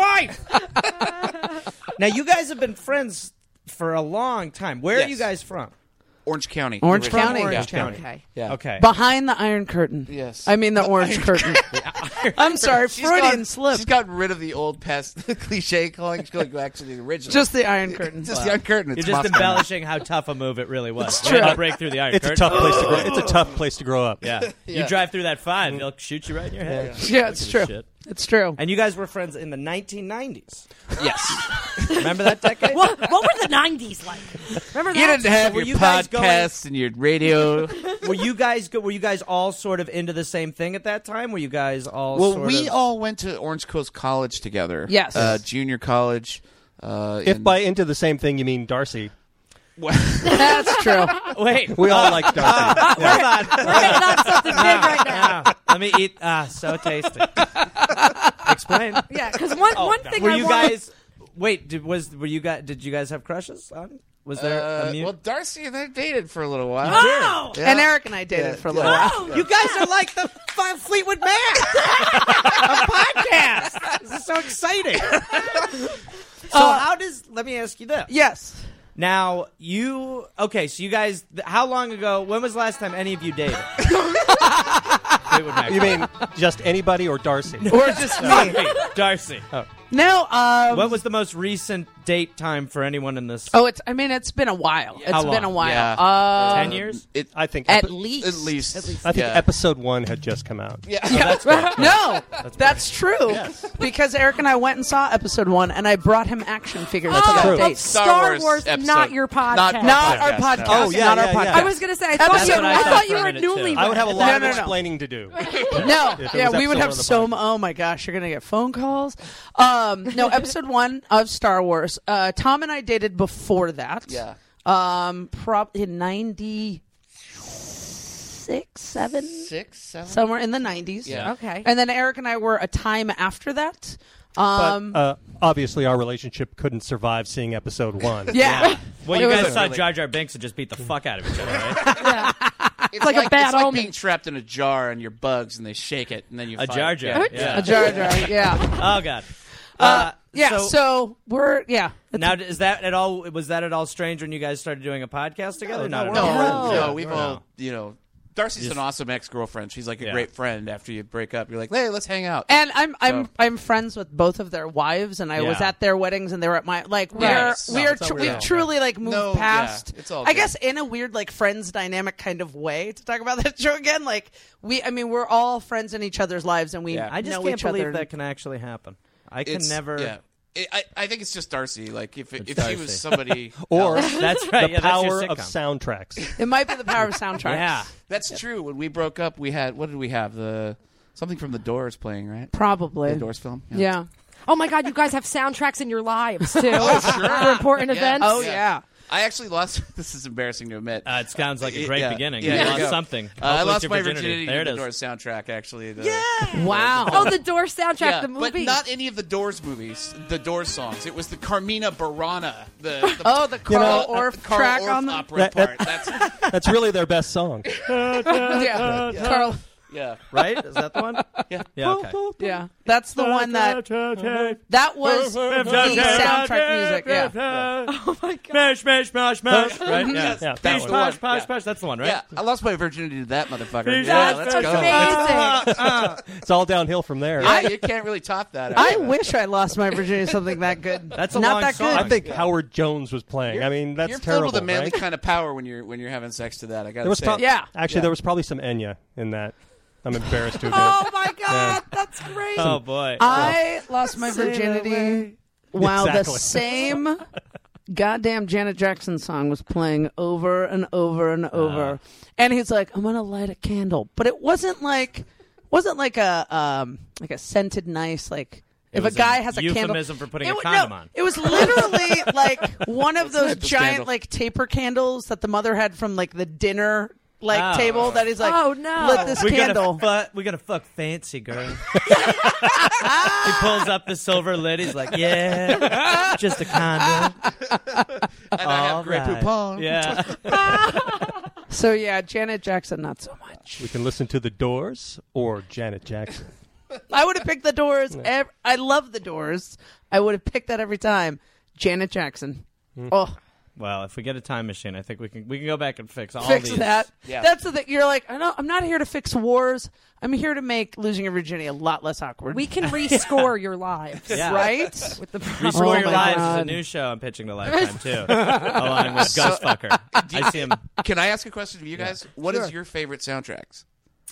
S5: wife. Now, you guys have been friends for a long time. Where are
S7: Yes.
S5: you guys from?
S7: Orange County.
S8: Orange
S7: The original.
S8: County.
S5: Orange
S7: Yeah.
S5: County.
S6: Okay.
S7: Yeah.
S5: Okay.
S8: Behind the Iron Curtain.
S7: Yes.
S8: I mean the orange curtain. I'm sorry,
S7: She's
S8: Freudian
S7: gotten-
S8: slip.
S7: She's gotten rid of the old past cliche calling. She's going back to the original.
S8: Just the Iron Curtain.
S7: Just the Iron Curtain.
S5: You're
S7: It's
S5: just
S7: Moscow.
S5: embellishing how tough a move it really was.
S8: It's true.
S5: Right? To break through the Iron
S9: It's a
S5: Curtain.
S9: tough place to grow. It's a tough place to grow up.
S5: Yeah.
S7: Yeah.
S5: You drive through that five, they'll shoot you right in your head.
S8: Yeah, it's true.
S5: Shit.
S8: It's true.
S5: And you guys were friends in the nineteen nineties.
S7: Yes.
S5: Remember that decade?
S6: What, what were the nineties like? Remember that?
S7: You didn't have
S5: were
S7: your
S5: you guys going-
S7: podcasts and your radio.
S5: Were you guys go- were you guys all sort of into the same thing at that time? Were you guys all
S7: Well,
S5: sort
S7: we
S5: of...
S7: all went to Orange Coast College together.
S8: Yes.
S7: Uh, junior college. Uh,
S9: If
S7: in-
S9: by into the same thing you mean Darcy,
S8: That's true.
S5: Wait,
S9: we all like Darcy.
S5: hold on.
S6: We're getting on something big right now.
S5: Ah, let me eat. Ah, so tasty. Explain.
S6: Yeah, because one one thing
S5: Were
S6: I
S5: you
S6: want-
S5: guys? Wait, did, was were you guys? Did you guys have crushes on? Was there
S7: Uh,
S5: a mu-
S7: well, Darcy and I dated for a little while.
S6: Oh!
S7: Yeah.
S8: And Eric and I dated
S7: Yeah.
S8: for a little
S7: Yeah.
S8: while.
S5: You guys are like the F- Fleetwood Mac, a podcast. This is so exciting. So how does? Let me ask you this.
S8: Yes.
S5: Now you okay? So you guys, th- how long ago? When was the last time any of you dated? Fleetwood Mac.
S9: You mean just anybody or Darcy?
S8: Or just me.
S5: Darcy? Darcy.
S8: No, um,
S5: What was the most recent date time for anyone in this?
S8: oh, it's. I mean, it's been a while.
S5: How
S8: It's been a
S5: long?
S8: while.
S7: Yeah.
S8: Uh,
S5: Ten years?
S7: It,
S9: I think
S8: At
S9: epi-
S8: least.
S7: at least.
S8: At
S9: I think
S7: yeah.
S9: episode one had just come out.
S7: Yeah.
S8: no, that's, true. Because Eric and I went and saw episode one, and I brought him action figures to
S6: Oh,
S8: that
S9: true.
S8: date.
S7: Star
S6: Star
S7: Wars
S6: Wars,
S7: episode.
S6: not your podcast.
S7: Not-
S8: Not our
S7: Podcast,
S8: podcast.
S7: no.
S9: Oh, yeah,
S8: not
S9: yeah,
S8: our
S9: yeah.
S8: podcast.
S6: I was gonna say, I thought
S8: That's
S6: you,
S8: what I
S6: I
S8: thought
S6: thought
S5: for
S6: you
S5: a
S6: were
S5: minute, too.
S6: newlywed.
S9: I would have a lot
S8: No,
S9: of
S8: no, no.
S9: explaining to do.
S8: No,
S9: If it
S8: yeah,
S9: was
S8: we would
S9: episode
S8: have
S9: one of the
S8: so.
S9: podcast.
S8: Oh my gosh, you're gonna get phone calls. Um, no, episode one of Star Wars. Uh, Tom and I dated before that.
S7: Yeah.
S8: Um, probably in ninety six, seven,
S7: Six, seven.
S8: somewhere in the nineties.
S7: Yeah.
S6: Okay.
S8: And then Eric and I were a time after that.
S9: But
S8: Um,
S9: uh, obviously, our relationship couldn't survive seeing episode one.
S8: yeah.
S5: Well,
S8: It
S5: you
S8: was
S5: guys
S8: a
S5: saw
S7: really-
S5: Jar Jar Binks and just beat the fuck out of each other, right?
S7: It's
S6: like a bad
S7: it's like
S6: omen.
S7: being trapped in a jar and you're bugs and they shake it and then you
S5: A
S7: fight.
S5: Jar Jar.
S7: Yeah.
S5: Yeah.
S8: A Jar Jar. Yeah.
S5: Oh god. Uh,
S8: Yeah. So,
S5: so,
S8: we're yeah.
S5: now is that at all? Was that at all strange when you guys started doing a podcast together?
S9: No,
S5: Not
S9: no,
S5: at
S7: No,
S5: all.
S9: we're
S7: no,
S9: friends. Yeah,
S7: we've
S5: no.
S7: all, you know, Darcy's
S5: Just-
S7: an awesome ex-girlfriend. She's like a
S5: Yeah.
S7: great friend after you break up. You're like, hey, let's hang out.
S8: And I'm I'm
S7: So-
S8: I'm friends with both of their wives, and I was
S5: Yeah.
S8: at their weddings, and they were at my like we're
S7: Yes.
S8: we're
S7: No,
S9: it's all
S8: tr-
S9: real.
S8: we've truly like moved
S7: No,
S8: past.
S7: yeah, it's all
S8: I
S7: good.
S8: guess in a weird like friends dynamic kind of way to talk about that show again. Like we, I mean, we're all friends in each other's lives, and we
S7: Yeah.
S5: I just
S8: know
S5: can't
S8: each
S5: believe
S8: other.
S5: that can actually happen. I can
S7: It's-
S5: never.
S7: Yeah. It, I, I think it's just Darcy. Like, if if
S5: Darcy.
S7: she was somebody
S9: Or
S7: else.
S5: That's right.
S9: the
S5: yeah, that's your
S9: power of
S5: sitcom.
S9: soundtracks.
S8: It might be the power of soundtracks.
S5: Yeah.
S7: That's true. When we broke up, we had, what did we have? The something from The Doors playing, right?
S8: Probably.
S7: The Doors film?
S8: Yeah.
S6: Oh my God, you guys have soundtracks in your lives too for important
S7: Yeah.
S6: events.
S8: Oh
S7: Yeah.
S8: yeah.
S7: I actually lost, this is embarrassing to admit.
S5: Uh, it sounds like a great
S7: Yeah.
S5: beginning.
S7: Yeah,
S5: you
S7: there you
S5: lost
S7: go.
S5: something.
S7: Uh, I
S5: Hopefully it's
S7: lost
S5: your
S7: my
S5: virginity.
S7: virginity
S5: There
S7: to
S5: it
S7: the
S5: is.
S7: Doors soundtrack, actually. The,
S5: Yeah.
S8: Wow.
S6: Oh, the Doors soundtrack,
S7: Yeah,
S6: the movie.
S7: but not any of the Doors movies, the Doors songs. It was the Carmina Burana, the, the
S8: Oh, the Carl
S9: know,
S8: Orff
S7: Carl
S8: track
S7: Orff
S8: on the
S7: opera
S9: That-
S7: part.
S9: that-
S7: That's
S9: That's really their best song.
S8: yeah. Carl.
S7: yeah.
S5: Right? Is that the one?
S7: Yeah.
S5: Yeah. Okay.
S8: Yeah. That's the one that that was the soundtrack music. Yeah.
S6: Oh my God.
S5: Smash, smash, smash, smash. Right? Yeah.
S9: Yeah,
S5: That
S9: that
S5: Peach,
S9: one.
S5: posh, posh,
S7: Yeah.
S5: posh. That's the one, right?
S7: Yeah, I lost my virginity to that motherfucker.
S5: Peach,
S7: Yeah,
S5: posh,
S7: let's
S5: posh,
S7: go.
S6: Amazing.
S9: It's all downhill from there.
S7: Yeah, you can't really top that.
S8: I
S7: after that.
S8: wish I lost my virginity to something that good.
S5: That's a
S8: not
S5: long
S8: that
S5: song.
S8: good.
S9: I think Howard Jones was playing. I mean, that's
S7: You're filled
S9: terrible.
S7: with a manly
S9: right?
S7: kind of power when you're when you're having sex to that. I gotta
S9: There was
S7: say.
S9: prob-
S8: Yeah.
S9: Actually,
S7: Yeah.
S9: there was probably some Enya in that. I'm embarrassed to admit.
S6: Oh my God, that's great.
S5: Oh, boy.
S8: I lost my virginity while
S9: Exactly.
S8: the same goddamn Janet Jackson song was playing over and over and over. And he's like, "I'm gonna light a candle," but it wasn't like wasn't like a um like a scented nice like.
S5: It
S8: If a
S5: was
S8: guy
S5: a
S8: has a candle,
S5: euphemism for putting
S8: it
S5: a
S8: wa-
S5: condom
S8: no,
S5: on.
S8: It was literally like one of those
S7: not the
S8: giant
S7: scandal.
S8: like taper candles that the mother had from like the dinner like
S5: Oh.
S8: table. That he's like,
S6: Oh, no.
S8: lit this
S5: we
S8: candle.
S5: gotta fuck. We gotta fuck fancy, girl. He pulls up the silver lid. He's like, "Yeah, just a condom."
S7: And I
S5: All
S7: have Grey
S5: right.
S7: Poupon.
S5: Yeah.
S8: So yeah, Janet Jackson, not so much.
S9: We can listen to The Doors or Janet Jackson.
S8: I would have picked the Doors. Ev- I love the Doors. I would have picked that every time. Janet Jackson. Oh,
S5: Well, if we get a time machine, I think we can we can go back and fix all
S8: Fix
S5: these.
S8: that.
S7: Yeah.
S8: That's the thing. You're like, I know, I'm not here to fix wars. I'm here to make losing your virginity a lot less awkward.
S6: We can rescore your lives.
S5: Yeah.
S8: Right?
S6: With the
S5: Restore
S8: Oh
S5: Your
S8: my
S5: Lives
S8: God.
S5: is a new show I'm pitching to Lifetime too, along with Gus Fucker. I see him.
S7: Can I ask a question to you guys? What is
S6: Sure.
S7: your favorite soundtracks?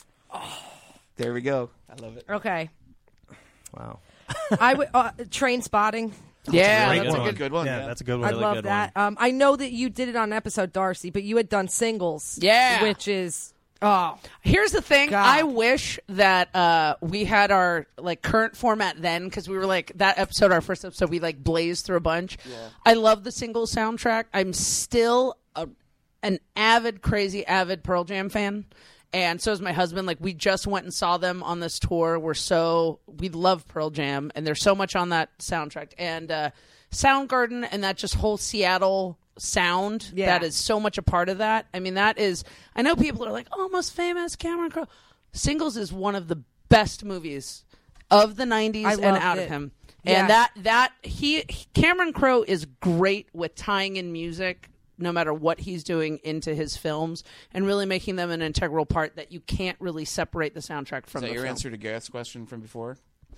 S7: There we go. I love it.
S6: Okay.
S5: Wow.
S6: I would uh, Train Spotting.
S8: Yeah.
S5: Great
S7: That's a
S5: one.
S7: good, good one.
S9: Yeah,
S7: Yeah.
S9: that's a good one.
S6: I
S5: Really
S6: love
S5: good
S6: that. Um, I know that you did it on an episode, Darcy, but you had done singles.
S8: Yeah.
S6: Which is oh
S8: Here's the thing.
S6: God.
S8: I wish that uh, we had our like current format then, because we were like that episode, our first episode, we like blazed through a bunch. I love the single soundtrack. I'm still a, an avid, crazy, avid Pearl Jam fan. And so is my husband. Like, we just went and saw them on this tour. We're so we love Pearl Jam, and there's so much on that soundtrack. And uh, Soundgarden and that just whole Seattle sound
S6: Yeah.
S8: that is so much a part of that. I mean, that is. I know people are like, "Oh, most famous Cameron Crowe." Singles is one of the best movies of the nineties
S6: I
S8: and
S6: loved
S8: out
S6: it.
S8: of him.
S6: Yeah.
S8: And that that he Cameron Crowe is great with tying in music, no matter what he's doing, into his films, and really making them an integral part that you can't really separate the soundtrack
S7: Is
S8: from
S7: that
S8: the
S7: your
S8: film.
S7: answer to Gareth's question from before?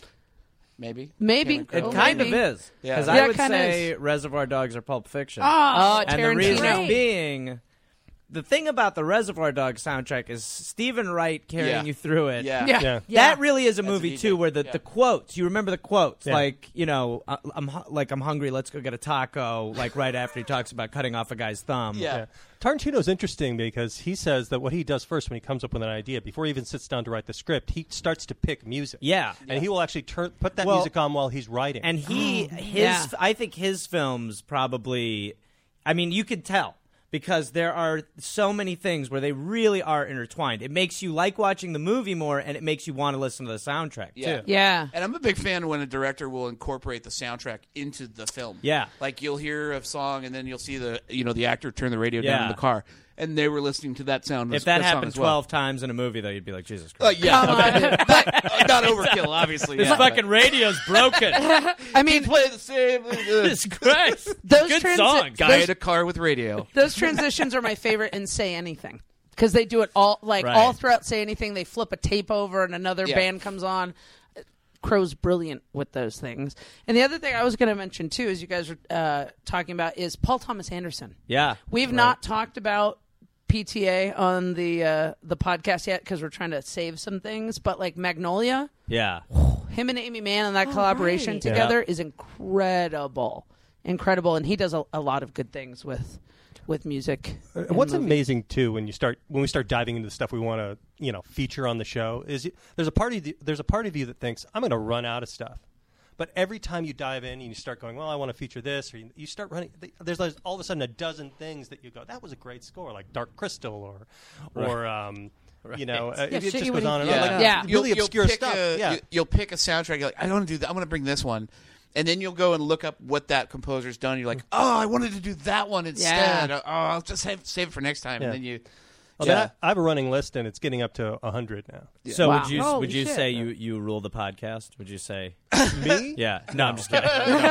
S7: Maybe.
S8: Maybe.
S7: Cameron
S5: It
S7: Crowe?
S8: Oh,
S5: kind
S8: maybe.
S5: of is.
S7: Yeah.
S5: Because
S8: Yeah,
S5: I
S8: it
S5: would
S8: kinda
S5: say
S8: is.
S5: Reservoir Dogs or Pulp Fiction.
S8: Oh,
S5: and the reason
S8: Tarantino.
S5: being, the thing about the Reservoir Dogs soundtrack is Stephen Wright carrying
S7: Yeah.
S5: you through it.
S7: Yeah.
S8: Yeah.
S9: Yeah.
S5: That really is a
S7: As a
S5: movie
S7: D J.
S5: too, where the,
S7: Yeah.
S5: the quotes. You remember the quotes,
S9: Yeah.
S5: like you know, uh, I'm hu- like I'm hungry. Let's go get a taco. Like right after he talks about cutting off a guy's thumb.
S7: Yeah.
S9: Yeah. Tarantino's interesting because he says that what he does first when he comes up with an idea, before he even sits down to write the script, he starts to pick music.
S5: Yeah.
S9: And he will actually turn put that
S5: Well,
S9: music on while he's writing.
S5: And he, his,
S8: Yeah.
S5: I think his films probably, I mean, you could tell because there are so many things where they really are intertwined. It makes you like watching the movie more, and it makes you want to listen to the soundtrack
S7: Yeah.
S5: too.
S8: Yeah.
S7: And I'm a big fan when a director will incorporate the soundtrack into the film.
S5: Yeah.
S7: Like you'll hear a song and then you'll see the you know the actor turn the radio down
S5: Yeah.
S7: in the car and they were listening to that sound.
S5: If that
S7: song
S5: happened
S7: as well.
S5: twelve times in a movie, though, you'd be like, Jesus
S7: Uh,
S5: Christ.
S7: yeah, okay. But, uh, not overkill, obviously.
S5: This
S7: yeah,
S5: fucking radio's broken.
S8: I mean,
S7: play the same.
S5: Jesus Christ.
S8: those
S5: Good
S8: transi-
S5: song.
S7: Guy
S8: those-
S7: in a car with radio.
S8: Those transitions are my favorite in Say Anything, because they do it all like
S5: Right.
S8: all throughout Say Anything. They flip a tape over and another
S7: Yeah.
S8: band comes on. Crow's brilliant with those things. And the other thing I was going to mention too, as you guys were uh, talking about, is Paul Thomas Anderson.
S5: Yeah.
S8: We've
S5: Right.
S8: not talked about P T A on the uh, the podcast yet because we're trying to save some things. But like Magnolia,
S5: Yeah.
S8: him and Amy Mann and that collaboration
S6: right.
S8: together is incredible, incredible, and he does a, a lot of good things with with music.
S9: Uh,
S8: and
S9: What's
S8: movies.
S9: amazing too, when you start when we start diving into the stuff we want to you know feature on the show, is you, there's a part of the, there's a part of you that thinks I'm going to run out of stuff, but every time you dive in and you start going, well, I want to feature this, or you, you start running, there's like all of a sudden a dozen things that you go, that was a great score, like Dark Crystal, or or um, you know, uh,
S6: Yeah,
S9: it
S6: shit
S9: just
S6: you
S9: goes
S6: wouldn't-
S9: on and
S7: Yeah.
S9: on, like
S8: Yeah.
S9: really
S7: You'll-
S9: obscure
S7: you'll pick
S9: stuff.
S7: A,
S9: yeah,
S7: you, you'll pick a soundtrack. You're like, I don't want to do that. I'm going to bring this one. And then you'll go and look up what that composer's done. You're like, oh, I wanted to do that one instead.
S8: Yeah.
S7: Oh, I'll just save, save it for next time.
S9: Yeah.
S7: And then you,
S9: Well,
S7: yeah.
S9: then I, I have a running list, and it's getting up to a hundred now.
S5: So
S8: Wow.
S5: would you
S6: Holy
S5: would you
S6: shit.
S5: say you, you rule the podcast? Would you say?
S9: Me?
S5: Yeah. No, I'm just kidding.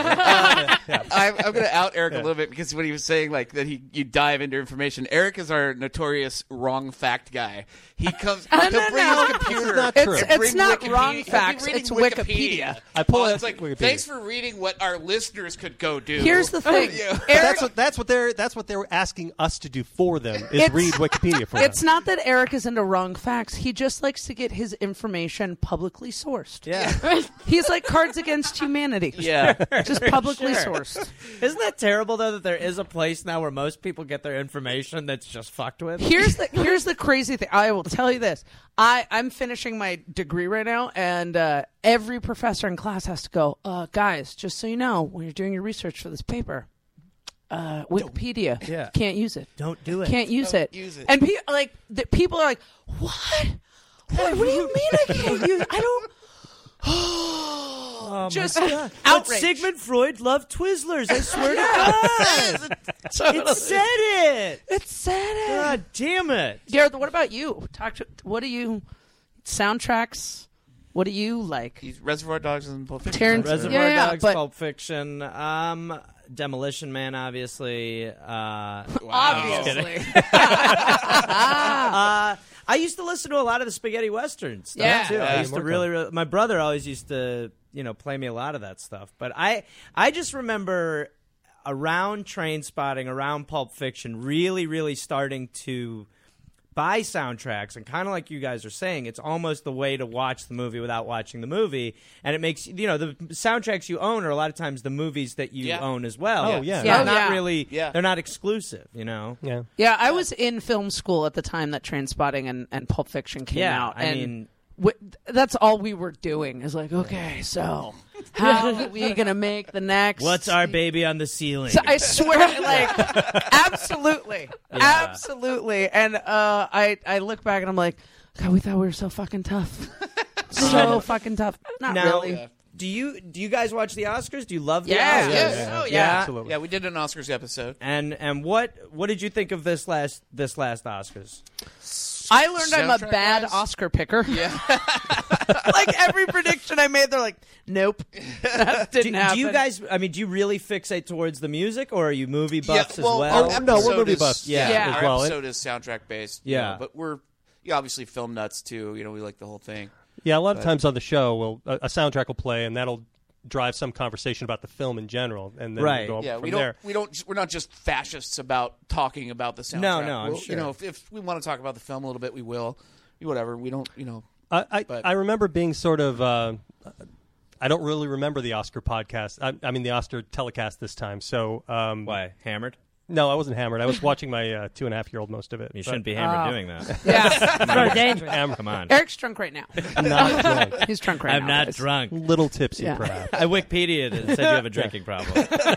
S7: I'm, I'm going to out Eric a little bit because when he was saying like that, he you dive into information. Eric is our notorious wrong fact guy. He comes, he'll
S8: no,
S7: bring
S8: no.
S7: his computer.
S9: not
S7: and
S9: true.
S8: It's-
S7: bring
S8: it's not
S7: Wikipedia-
S8: wrong
S7: he'll be
S8: facts,
S7: reading
S8: it's Wikipedia.
S9: I pull
S7: Oh,
S9: out
S7: it's like,
S9: Wikipedia.
S7: thanks for reading what our listeners could go do.
S8: Here's the thing,
S7: Yeah.
S8: Eric.
S9: That's what that's what they're that's what they're asking us to do for them is
S8: It's-
S9: read Wikipedia for
S8: It's
S9: them.
S8: not that Eric is into wrong facts. He just likes to get his information publicly sourced.
S5: Yeah.
S8: He's like Cards Against Humanity.
S7: Yeah.
S8: Just publicly
S5: Sure.
S8: sourced.
S5: Isn't that terrible though that there is a place now where most people get their information that's just fucked with?
S8: Here's the here's the crazy thing. I will tell you this. I, I'm finishing my degree right now, and uh, every professor in class has to go, uh, guys, just so you know, when you're doing your research for this paper, uh, Wikipedia,
S5: Yeah.
S8: can't use it.
S5: Don't do it.
S8: Can't use
S7: Don't
S8: it.
S7: use it.
S8: And pe- like the, people are like, what? What, what do you mean I can't use it? I don't.
S5: Oh, my
S8: Just
S5: God. But
S8: outrage.
S5: Sigmund Freud loved Twizzlers. I swear to God. It said it.
S8: It said it.
S5: God damn it.
S8: Gareth, what about you? Talk to. What do you? Soundtracks. What do you like?
S7: He's Reservoir Dogs and Pulp Fiction.
S8: Terrence-
S5: Reservoir
S8: Yeah, yeah,
S5: Dogs,
S8: but-
S5: Pulp Fiction, um, Demolition Man, obviously. Uh,
S8: Obviously.
S5: uh, I used to listen to a lot of the spaghetti westerns stuff
S8: Yeah.
S5: too.
S7: Yeah,
S5: I used to
S9: more
S5: really, really. My brother always used to, you know, play me a lot of that stuff. But I, I just remember around Train Spotting, around Pulp Fiction, really, really starting to buy soundtracks, and kind of like you guys are saying, it's almost the way to watch the movie without watching the movie, and it makes, you know, the soundtracks you own are a lot of times the movies that you
S7: Yeah.
S5: own as well.
S9: Oh, yeah.
S5: So
S8: Yeah.
S5: they're not
S8: Yeah.
S5: really,
S7: Yeah.
S5: they're not exclusive, you know.
S9: Yeah.
S8: Yeah, I was in film school at the time that Trainspotting and, and Pulp Fiction came
S5: Yeah,
S8: out.
S5: I
S8: and
S5: mean-
S8: w- that's all we were doing. Is like, okay, so how are we gonna make the next?
S5: What's our baby on the ceiling?
S8: So I swear, like, absolutely, absolutely. And uh, I I look back and I'm like, God, we thought we were so fucking tough, so fucking tough. Not
S5: now,
S8: really.
S5: do you do you guys watch the Oscars? Do you love the
S8: Yeah.
S5: Oscars?
S7: Yes.
S8: Yeah.
S7: Oh,
S5: yeah.
S9: Absolutely.
S7: Yeah, we did an Oscars episode.
S5: And and what what did you think of this last this last Oscars?
S8: I learned I'm a
S7: Soundtrack
S8: bad
S7: wise?
S8: Oscar picker.
S7: Yeah.
S8: Like every prediction I made, they're like, nope, that
S5: Do,
S8: didn't
S5: do
S8: happen.
S5: you guys? I mean, do you really fixate towards the music, or are you movie buffs
S7: yeah, well,
S5: as
S7: our
S5: well?
S9: no, we're
S7: episode
S9: movie
S7: is-
S9: buffs,
S5: yeah,
S8: Yeah.
S7: Our
S9: as well.
S7: episode is soundtrack based. you
S5: Yeah.
S7: know, but we're yeah, obviously film nuts too. You know, we like the whole thing.
S9: Yeah, a lot of
S7: But-
S9: times on the show, we'll, a, a soundtrack will play, and that'll drive some conversation about the film in general, and then
S5: Right.
S9: we'll go
S7: Yeah,
S9: from
S7: we don't.
S9: there.
S7: We don't. We're not just fascists about talking about the soundtrack.
S5: No, no, I'm
S7: We'll-
S5: sure.
S7: You know, if, if we want to talk about the film a little bit, we will. Whatever. We don't. You know.
S9: I, I,
S7: But-
S9: I remember being sort of. Uh, I don't really remember the Oscar podcast. I, I mean, the Oscar telecast this time. So, um,
S5: Why hammered?
S9: no, I wasn't hammered. I was watching my uh, two and a half year old most of it.
S5: You
S9: but
S5: shouldn't be hammered
S8: Oh.
S5: doing that.
S8: Yeah,
S6: It's very dangerous.
S9: I'm
S5: Come on,
S8: Eric's drunk right now.
S9: not drunk.
S8: He's drunk right
S5: I'm
S8: now.
S5: not
S8: guys.
S5: drunk.
S9: Little tipsy,
S8: Yeah.
S9: perhaps.
S5: I Wikipedia'd and said you have a drinking problem. So, hate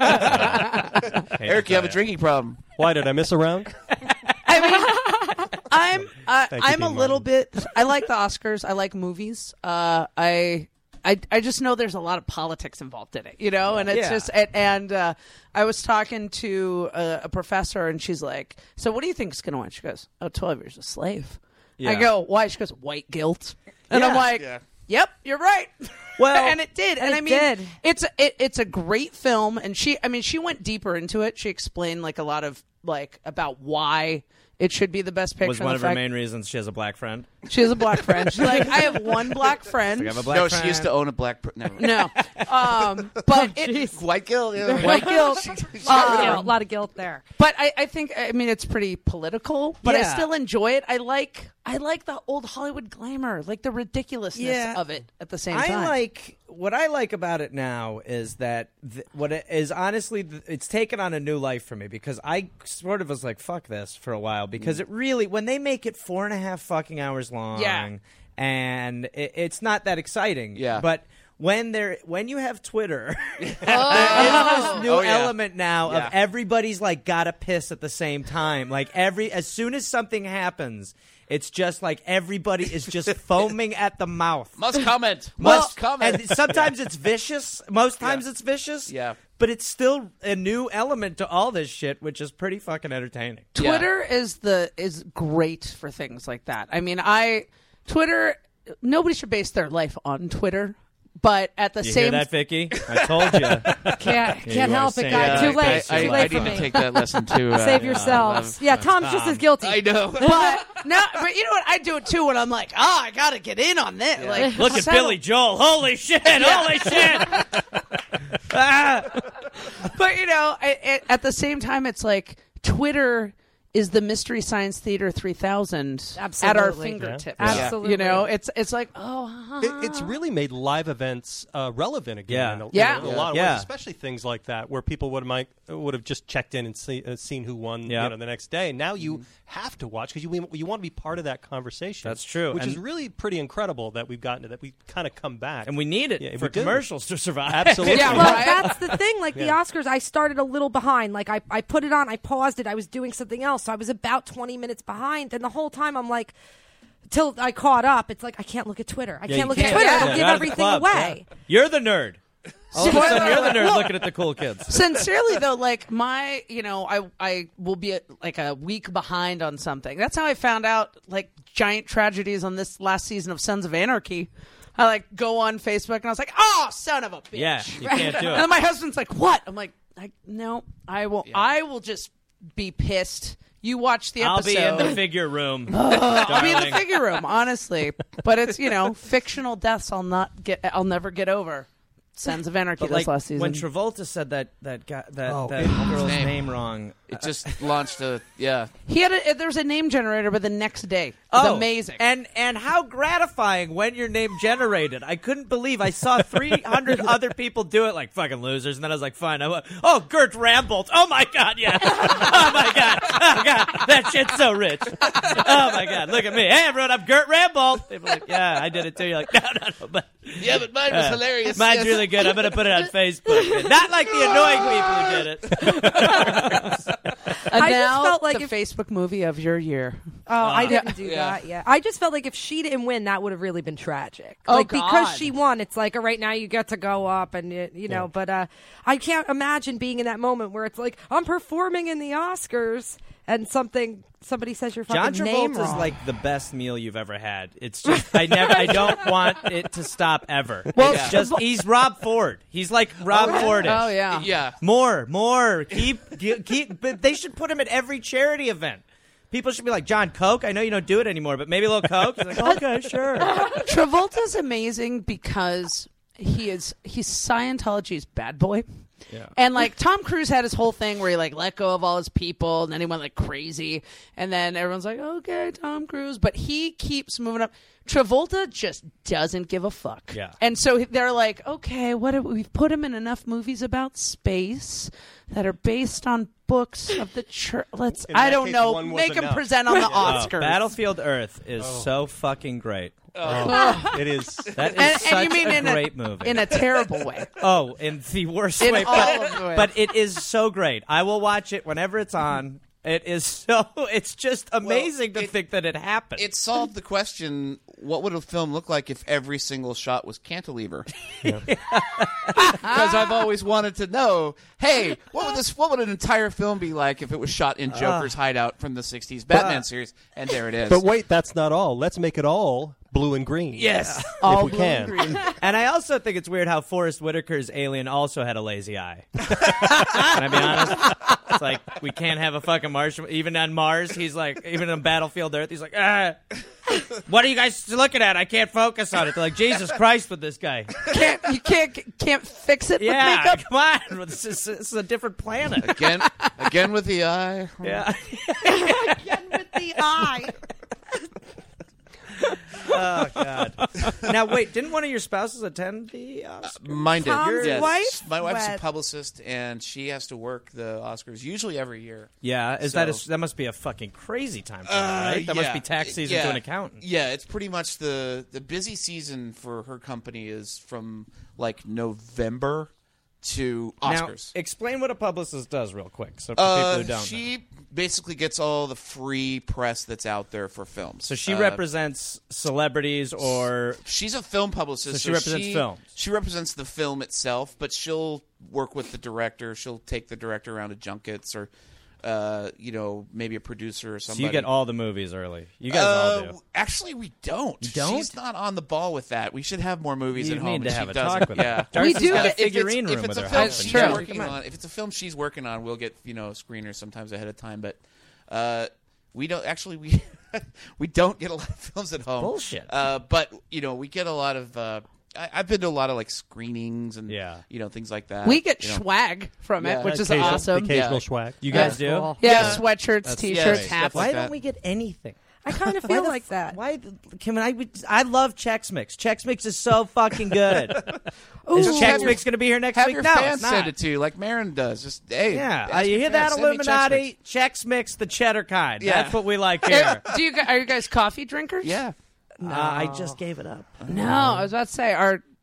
S5: to
S7: Eric, you have a
S5: tell
S7: drinking problem.
S9: Why did I miss a round?
S8: I mean, I'm uh,
S9: Thank you,
S8: I'm a
S9: Dean
S8: little
S9: Martin.
S8: bit. I like the Oscars. I like movies. Uh, I. I, I just know there's a lot of politics involved in it, you know, and it's
S5: Yeah.
S8: just and, and uh, I was talking to a, a professor, and she's like, "So what do you think is going to win?" She goes, "Oh, twelve years a slave."
S5: Yeah.
S8: I go, "Why?" She goes, "White guilt," and I'm
S5: Yeah.
S8: like,
S7: Yeah.
S8: "Yep, you're right."
S5: Well,
S8: and it did, and
S6: it
S8: I mean,
S6: did.
S8: it's a, it, it's a great film, and she, I mean, she went deeper into it. She explained like a lot of like about why it should be the best picture.
S5: was
S8: and
S5: one
S8: the
S5: of her
S8: fact-
S5: main reasons she has a black friend.
S8: She has a black friend. She's like, I have one black friend.
S5: I have a black
S7: No,
S5: friend.
S7: she used to own a black. Pr- Never.
S8: No, um, but it,
S7: White guilt. Yeah.
S8: white guilt.
S6: Yeah, a
S8: Um,
S6: lot of guilt there.
S8: but I, I think I mean it's pretty political, but I
S5: Yeah.
S8: still enjoy it. I like I like the old Hollywood glamour, like the ridiculousness
S5: Yeah.
S8: of it at the same
S5: I
S8: time.
S5: like what I like about it now is that th- what it is honestly th- it's taken on a new life for me because I sort of was like fuck this for a while because it really when they make it four and a half fucking hours long
S8: Yeah.
S5: and it, it's not that exciting
S7: Yeah.
S5: but when there when you have Twitter there is this new
S7: Oh, yeah.
S5: element now
S7: Yeah.
S5: of everybody's like gotta piss at the same time like every as soon as something happens it's just like everybody is just foaming at the mouth.
S7: Must comment.
S5: Well,
S7: Must comment.
S5: And sometimes it's vicious. Most times
S7: Yeah.
S5: it's vicious.
S7: Yeah.
S5: But it's still a new element to all this shit, which is pretty fucking entertaining.
S8: Twitter is the is great for things like that. I mean, I Twitter. Nobody should base their life on Twitter, but at the
S5: You
S8: same
S5: hear that, Vicky? I told you.
S6: Can't
S5: you
S6: can't
S5: are
S6: help it,
S5: saying
S6: guys.
S5: that.
S6: Too late.
S5: I-
S6: Too
S7: I,
S6: late
S7: I
S6: for
S7: need
S6: me.
S7: to take that lesson too. Uh,
S6: Save
S7: yeah.
S6: yourselves. Yeah, Tom's just as guilty.
S7: I know.
S8: but no, but you know what? I do it too when I'm like, oh, I gotta get in on this. Like,
S5: Look at
S8: settle-
S5: Billy Joel. Holy shit. Holy shit. Ah.
S8: But you know, I, I, at the same time, it's like Twitter is the Mystery Science Theater three thousand at our
S6: Absolutely.
S8: fingertips.
S9: Yeah.
S6: Absolutely.
S8: You know, it's it's like, oh, ha, ha,
S9: It, it's really made live events uh, relevant again.
S5: Yeah.
S9: in a,
S8: Yeah.
S9: in a lot of
S5: Yeah.
S9: ways, especially things like that, where people would might would have just checked in and see, uh, seen who won,
S5: Yeah.
S9: you know, the next day. Now you have to watch because you you want to be part of that conversation.
S5: That's true.
S9: which
S5: And-
S9: is really pretty incredible that we've gotten to that. We kind of come back,
S5: And we need it
S9: Yeah,
S5: for
S9: we do.
S5: commercials to survive.
S9: Absolutely.
S8: Yeah,
S6: Well,
S8: right.
S6: that's the thing. Like the
S9: Yeah.
S6: Oscars, I started a little behind. Like I, I put it on, I paused it, I was doing something else, so I was about twenty minutes behind. And the whole time, I'm like, till I caught up, it's like I can't look at Twitter. I
S5: Yeah,
S6: can't
S5: you
S6: look
S5: can't.
S6: at Twitter.
S5: Yeah.
S6: It'll
S5: You're
S6: give
S5: out of the
S6: everything
S5: club.
S6: away.
S5: Yeah. You're the nerd. All of a sudden, you're the nerd looking at the cool kids.
S8: Sincerely though, like my, you know, I I will be like a week behind on something. That's how I found out like giant tragedies on this last season of Sons of Anarchy. I like go on Facebook and I was like, "Oh, son of a bitch!"
S5: Yeah, you can't do
S8: And
S5: it.
S8: then my husband's like, "What?" I'm like, I, "No, I will. I will just be pissed. You watch the
S5: I'll
S8: episode.
S5: be in the figure room.
S8: I'll be in the
S5: darling.
S8: figure room, honestly. But it's you know fictional deaths. I'll not get. I'll never get over. Sons of Anarchy
S5: But
S8: this
S5: like
S8: last season.
S5: when Travolta said that that guy, that,
S9: Oh,
S5: that
S9: it-
S5: girl's
S7: name.
S5: name wrong.
S7: It just launched a yeah.
S8: he had a, there was a name generator, but the next day, it was
S5: Oh,
S8: amazing.
S5: And and how gratifying when your name generated. I couldn't believe I saw three hundred other people do it like fucking losers. And then I was like, fine. I went, oh, Gert Rambold. Oh, my God, yeah. Oh, my God. Oh, God. That shit's so rich. Oh, my God. Look at me. Hey, everyone, I'm Gert Rambold. People are like, yeah, I did it too. You're like, no, no, no. But,
S7: Yeah, but mine was
S5: uh,
S7: hilarious.
S5: Mine's
S7: yes.
S5: really good. I'm going to put it on Facebook. Not like the annoying people who did it.
S8: and
S6: I just
S8: now
S6: felt like
S8: the
S6: if-
S8: Facebook movie of your year.
S6: Oh, I didn't do
S7: Yeah.
S6: that yet. I just felt like if she didn't win, that would have really been tragic.
S8: Oh,
S6: like because
S8: God.
S6: she won, it's like, all right, now you get to go up, and you, you know. But uh, I can't imagine being in that moment where it's like I'm performing in the Oscars, and something somebody says your fucking
S5: John
S6: name
S5: Travolta's
S6: wrong.
S5: like the best meal you've ever had. It's just I never I don't want it to stop ever.
S8: Well,
S5: It's just he's Rob Ford. He's like Rob Ford.
S8: Oh yeah.
S7: Yeah.
S5: More, more. Keep keep but they should put him at every charity event. People should be like, John, Coke? I know you don't do it anymore, but maybe a little Coke? He's like, okay, sure.
S8: Travolta's amazing because he is he's Scientology's bad boy.
S5: Yeah.
S8: And like Tom Cruise had his whole thing where he like let go of all his people and then he went like crazy and then everyone's like, okay, Tom Cruise, but he keeps moving up. Travolta just doesn't give a fuck.
S5: Yeah.
S8: And so they're like, okay, what have, we've put him in enough movies about space that are based on books of the church. Let's
S9: In
S8: I
S9: that
S8: don't
S9: case,
S8: know,
S9: one was
S8: make him
S9: enough.
S8: present on the
S5: Oh,
S8: Oscars.
S5: Battlefield Earth is so fucking great.
S9: Oh, it is.
S5: That is
S8: And,
S5: such
S8: and you mean
S5: a
S8: in
S5: great
S8: a,
S5: movie.
S8: in a terrible way.
S5: Oh, in the worst
S8: In
S5: way.
S8: all
S5: But,
S8: of the ways.
S5: but it is so great. I will watch it whenever it's on. It is so. It's just amazing to
S7: it-
S5: think that it happened.
S7: It solved the question: what would a film look like if every single shot was cantilever? Because I've always wanted to know. Hey, what would this? What would an entire film be like if it was shot in Joker's hideout from the sixties Batman series? And there it is.
S9: But wait, that's not all. Let's make it all blue and green.
S5: yes.
S8: All
S9: we
S8: blue
S9: can.
S8: and green.
S5: And I also think it's weird how Forrest Whitaker's Alien also had a lazy eye. Can I be honest? It's like we can't have a fucking Martian. Even on Mars, he's like, even on Battlefield Earth, he's like, ah, what are you guys looking at? I can't focus on it. They're like, Jesus Christ with this guy.
S8: Can't you can't can't fix it
S5: Yeah,
S8: with makeup?
S5: come on. This is, this is a different planet.
S7: again, again with the eye.
S5: Yeah.
S6: with the eye.
S5: Oh God. Now wait, didn't one of your spouses attend the Oscars?
S7: Mine did.
S6: Tom's
S7: Yes.
S6: wife
S7: My wife's a
S6: went.
S7: publicist, and she has to work the Oscars usually every year.
S5: Yeah, is
S7: So-
S5: that a, that must be a fucking crazy time for her, right? That
S7: Uh,
S5: must
S7: yeah.
S5: be tax season
S7: Yeah.
S5: to an accountant.
S7: Yeah, it's pretty much the the busy season for her company is from like November to
S5: Now,
S7: Oscars.
S5: explain what a publicist does real quick, so for
S7: Uh,
S5: people who don't know.
S7: she basically gets all the free press that's out there for films.
S5: So she
S7: Uh,
S5: represents celebrities or
S7: She's a film publicist.
S5: So she represents films.
S7: She represents the film itself, but she'll work with the director. She'll take the director around to junkets or, uh, you know, maybe a producer or
S5: so
S7: somebody.
S5: you get all the movies early. You guys all
S7: Uh,
S5: do.
S7: Actually, we don't.
S5: You don't?
S7: She's not on the ball with that. We should have more movies
S5: You
S7: at
S5: need
S7: home.
S5: to
S7: and
S5: have
S7: she
S5: a
S7: doesn't.
S5: talk with her.
S7: Yeah.
S5: Darcy's
S6: We do.
S5: got a
S7: If it's-
S5: figurine
S7: if
S5: room
S7: it's
S5: with
S7: a
S5: her
S7: film
S5: husband.
S7: she's
S8: True.
S7: working on, if it's a film she's working on, we'll get you know screeners sometimes ahead of time. But uh, we don't actually we we don't get a lot of films at home.
S5: Bullshit.
S7: Uh, but you know we get a lot of. Uh, I, I've been to a lot of like screenings and
S5: Yeah.
S7: you know things like that.
S8: We get
S7: you know.
S8: swag from
S7: Yeah.
S8: it, which is
S9: Occasional-
S8: awesome.
S9: Occasional
S7: Yeah.
S9: swag.
S5: You guys
S6: That's
S5: do?
S6: cool.
S8: Yeah,
S7: Yeah.
S8: sweatshirts,
S5: That's
S8: t-shirts,
S7: great.
S8: hats.
S7: Stuff like
S5: Why
S7: that.
S5: don't we get anything?
S6: I kind of
S5: Why
S6: feel
S5: the
S6: like
S5: f-
S6: that.
S5: Why? Can I? I love Chex Mix. Chex Mix is so fucking good. Is
S6: Ooh.
S5: Chex Mix going to be here next
S7: Have
S5: week?
S7: your
S5: no,
S7: fans
S5: it's not.
S7: send it to you like Marin does. Just hey,
S5: Yeah,
S7: ask
S5: uh, you
S7: your
S5: hear
S7: fans,
S5: that,
S7: send me Chex
S5: Illuminati?
S7: Mix.
S5: Chex Mix, the cheddar kind.
S7: Yeah.
S5: That's what we like here.
S8: Do you gu- are you guys coffee drinkers?
S7: Yeah.
S5: Uh, I just gave it up.
S8: No, I was about to say, are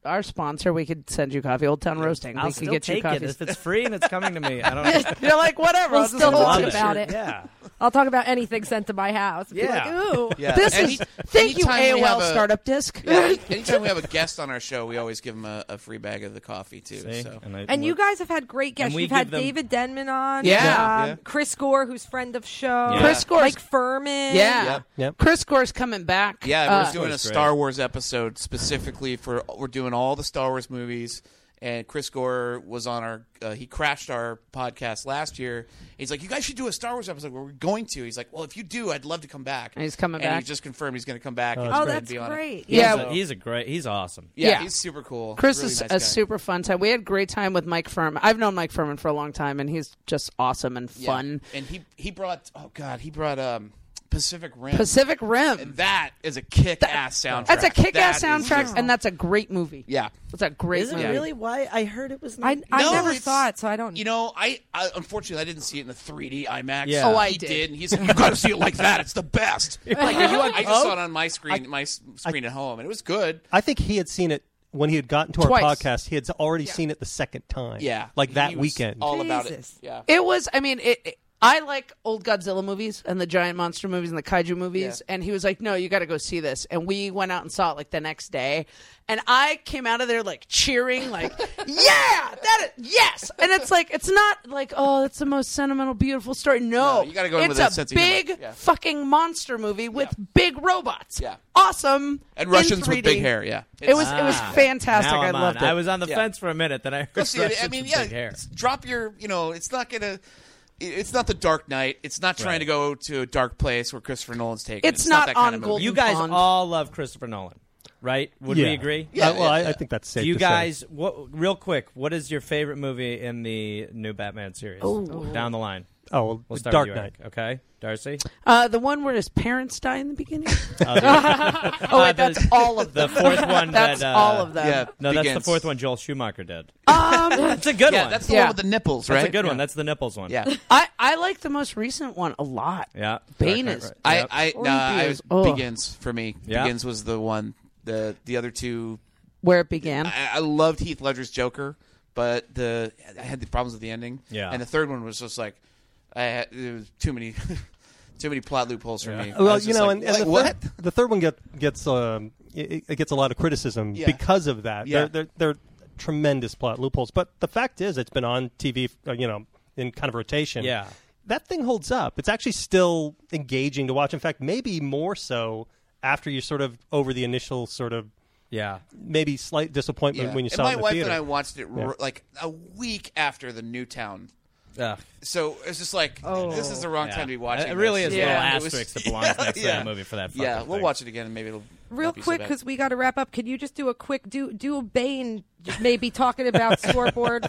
S8: our sponsor, we could send you coffee. Old Town Roasting.
S5: I'll
S8: we
S5: still
S8: could get
S5: take
S8: you
S5: it
S8: coffee.
S5: if it's free and it's coming to me. I don't.
S8: You're like, whatever.
S6: We'll
S8: I'll just
S6: still
S8: hold
S6: talk
S8: it.
S6: about it.
S5: Yeah.
S6: I'll talk about anything sent to my house. Be
S5: Yeah.
S6: like, ooh.
S7: Yeah.
S8: This
S7: Any-
S8: is thank you,
S7: anytime
S8: A O
S7: we
S8: L
S7: have a-
S8: startup disc.
S7: Yeah, anytime we have a guest on our show, we always give them a, a free bag of the coffee too.
S5: See?
S7: So.
S5: And, I,
S6: And you guys have had great guests.
S5: And we
S6: You've had
S5: give them-
S6: David Denman on.
S8: Yeah.
S6: um,
S7: Yeah.
S6: Chris Gore, who's friend of show.
S5: Yeah.
S8: Chris Gore's
S6: Mike Furman.
S8: Yeah.
S7: Yep.
S9: Yep.
S8: Chris Gore's coming back.
S7: Yeah,
S8: Uh,
S7: we're doing a
S5: was great.
S7: Star Wars episode specifically for. We're doing all the Star Wars movies, and Chris Gore was on our. Uh, he crashed our podcast last year. He's like, "You guys should do a Star Wars episode." We're going to. He's like, "Well, if you do, I'd love to come back."
S8: And he's coming
S7: and
S8: back?
S7: he just confirmed he's going to come back.
S9: Oh,
S7: and
S9: that's
S6: Oh,
S7: he's gonna
S6: that's
S7: be on it.
S6: great.
S8: Yeah.
S5: He's a, he's a great. He's awesome.
S7: Yeah,
S8: Yeah.
S7: he's super cool.
S8: Chris
S7: Really
S8: is
S7: nice
S8: a
S7: guy.
S8: super fun time. We had a great time with Mike Furman. I've known Mike Furman for a long time, and he's just awesome and
S7: Yeah.
S8: fun.
S7: And he he brought. Oh God, he brought um Pacific Rim.
S8: Pacific Rim.
S7: And that is a kick-ass soundtrack.
S8: That's a kick-ass
S7: That is
S8: soundtrack,
S7: just-
S8: and that's a great movie.
S7: Yeah.
S8: It's a great
S5: Is it
S8: movie.
S5: really? Why? I heard it was.
S6: I,
S5: Not...
S6: I
S7: No,
S6: never
S7: it's-
S6: saw it, so I don't.
S7: You know, I, I unfortunately I didn't see it in the three D IMAX.
S5: Yeah. Oh,
S8: I
S7: he
S8: did.
S7: and he's like, "You got to see it like that. It's the best." Like, are you on, I just saw it on my screen, my s- screen at home, and it was good.
S9: I think he had seen it when he had gotten to our
S8: Twice.
S9: podcast. He had already seen it the second time.
S7: Yeah,
S9: like that
S7: He was
S9: weekend.
S7: all about it.
S6: Jesus.
S7: Yeah,
S8: It was. I mean, it, it- I like old Godzilla movies and the giant monster movies and the kaiju movies.
S7: Yeah.
S8: And he was like, "No, you got to go see this." And we went out and saw it like the next day. And I came out of there like cheering, like, "Yeah, that is yes!" And it's like, it's not like, "Oh, that's the most sentimental, beautiful story." No,
S7: No, you gotta go in
S8: it's
S7: with that
S8: a
S7: sense of humor.
S8: big
S7: Yeah.
S8: fucking monster movie with
S7: Yeah.
S8: big robots.
S7: Yeah.
S8: Awesome.
S7: and
S8: in
S7: Russians
S8: three
S7: with
S8: D.
S7: big hair. Yeah,
S8: It was it was
S5: Ah.
S8: fantastic.
S5: Now
S8: I
S5: I'm on.
S8: loved it.
S5: I was on the
S7: Yeah.
S5: fence for a minute. Then I heard
S7: Go see it. I
S5: Russians
S7: mean,
S5: with
S7: yeah,
S5: big hair.
S7: s- drop your. You know, it's not gonna. It's not the Dark Knight. It's not trying
S5: Right.
S7: to go to a dark place where Christopher Nolan's taken.
S8: It's
S7: It's
S8: not
S7: that kind
S8: on
S7: of movie.
S8: Golden
S5: You guys
S8: Pond.
S5: all love Christopher Nolan, right? Would
S9: yeah.
S5: we agree?
S7: Yeah,
S9: Uh, well,
S7: yeah,
S9: I,
S7: yeah.
S9: I think that's safe.
S5: Do you
S9: to say.
S5: guys, what? Real quick, what is your favorite movie in the new Batman series? Down the line,
S9: Oh, well,
S5: we'll start
S9: Dark
S5: with you,
S9: Knight.
S5: Eric. Okay, Darcy.
S8: Uh, the one where his parents die in the beginning.
S5: Oh, the-
S8: Oh wait,
S5: Uh,
S8: that's
S5: the-
S8: all of
S5: the
S8: them.
S5: fourth one.
S8: That's
S5: that, uh,
S8: all of them.
S7: Yeah,
S5: No, that's the
S7: Begins.
S5: fourth one. Joel Schumacher did.
S8: Um,
S5: That's a good
S7: Yeah,
S5: one.
S7: that's the
S8: Yeah.
S7: one with the nipples, right?
S5: That's a good
S7: yeah.
S5: one. That's the nipples one.
S7: Yeah.
S8: I, I like the most recent one a lot.
S5: yeah.
S8: Bane
S5: Right,
S8: is-
S5: right, right.
S7: I, I,
S8: Or
S7: nah, I
S8: Begins.
S7: was
S8: Ugh.
S7: Begins for me.
S5: Yeah.
S7: Begins was the one. The the other two,
S8: Where it began.
S7: I, I loved Heath Ledger's Joker, but the I had the problems with the ending.
S5: Yeah.
S7: And the third one was just like, I had, there was too many, too many plot loopholes for
S5: Yeah.
S7: me. I
S9: Well,
S7: was
S9: you
S7: just
S9: know,
S7: like,
S9: and, and
S7: like,
S9: the,
S7: what?
S9: Third, the third one get, gets um, it, it gets a lot of criticism
S7: Yeah.
S9: because of that.
S7: Yeah.
S9: They're, they're, they're tremendous plot loopholes. But the fact is, it's been on T V, uh, you know, in kind of rotation.
S5: Yeah.
S9: That thing holds up. It's actually still engaging to watch. In fact, maybe more so after you're sort of over the initial sort of
S5: Yeah.
S9: maybe slight disappointment
S7: Yeah.
S9: when you
S7: and
S9: saw
S7: my
S9: it in the
S7: wife
S9: theater.
S7: and I watched it
S9: Yeah.
S7: r- like a week after the Newtown.
S5: Ugh.
S7: So it's just like, this is the wrong
S5: Yeah.
S7: time to be watching.
S5: It really
S7: this.
S5: is
S8: Yeah.
S5: a
S7: It
S5: little
S7: was-
S5: asterisk that belongs next to
S7: yeah.
S5: that movie for that fucking
S7: Yeah, we'll
S5: thing.
S7: watch it again and maybe it'll
S6: Real
S7: not be so
S6: quick,
S7: bad.
S6: because we got to wrap up. Could you just do a quick do do a Bane, maybe talking about scoreboard?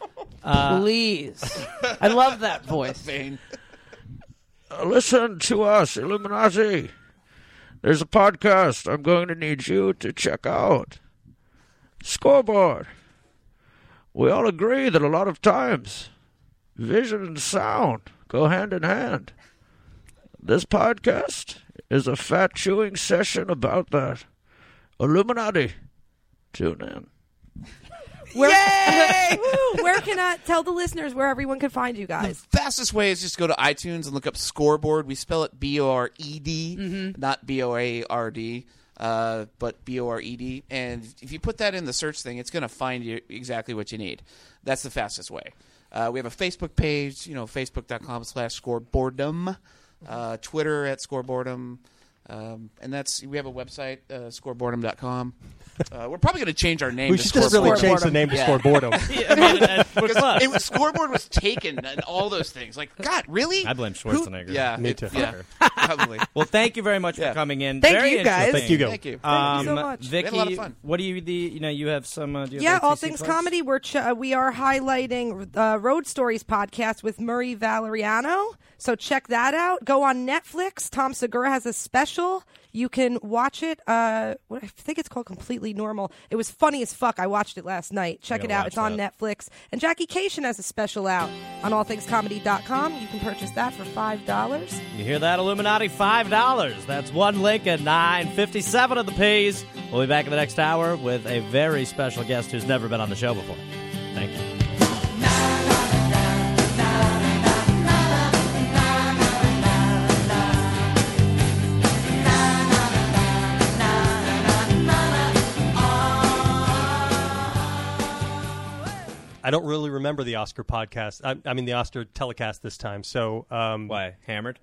S8: Please. I love that voice.
S7: Bane.
S10: Listen to us, Illuminati. There's a podcast I'm going to need you to check out. Scoreboard. We all agree that a lot of times vision and sound go hand in hand. This podcast is a fat chewing session about that. Illuminati. Tune in.
S6: Where, Woo! Where can I tell the listeners where everyone can find you guys?
S7: The fastest way is just go to iTunes and look up Scoreboard. We spell it B O R E D,
S8: Mm-hmm.
S7: not B O A R D, uh, but B O R E D. And if you put that in the search thing, it's going to find you exactly what you need. That's the fastest way. Uh, we have a Facebook page, you know, facebook.com slash scoreboardum, uh, Twitter at scoreboardum. Um, and that's we have a website, uh, scoreboardum dot com. Uh, we're probably going to change our name
S9: we
S7: to
S9: should just really
S7: Scoreboardum.
S9: change the name to
S7: Yeah.
S9: Scoreboardum.
S5: I mean, uh, we're close.
S7: It was, scoreboard was taken and all those things. Like, God, really?
S5: I blame
S7: Who-
S5: Schwarzenegger.
S7: Yeah,
S9: Me
S7: it-
S9: too.
S7: Yeah, probably.
S5: Well, thank you very much
S7: Yeah.
S5: for coming in.
S8: Thank
S5: Very
S8: you, guys.
S5: interesting.
S9: Thank you, Gil.
S7: Thank you.
S5: Um,
S6: so much.
S5: Vicky,
S7: We had a lot of fun.
S5: what do you the you know you have some uh, do you have
S6: Yeah,
S5: A T C
S6: all things
S5: plugs?
S6: comedy. We're ch- uh, we are highlighting uh, Road Stories podcast with Murray Valeriano. So check that out. Go on Netflix. Tom Segura has a special. You can watch it. Uh, what I think it's called Completely Normal. It was funny as fuck. I watched it last night. Check it
S5: gotta
S6: out.
S5: watch
S6: It's on
S5: that.
S6: Netflix. And Jackie Cation has a special out on all things comedy dot com. You can purchase that for five dollars.
S5: You hear that, Illuminati? Illuminati, five dollars. That's one link at nine fifty-seven of the P's. We'll be back in the next hour with a very special guest who's never been on the show before. Thank you.
S9: I don't really remember the Oscar podcast. I, I mean, the Oscar telecast this time. So, um,
S5: why hammered?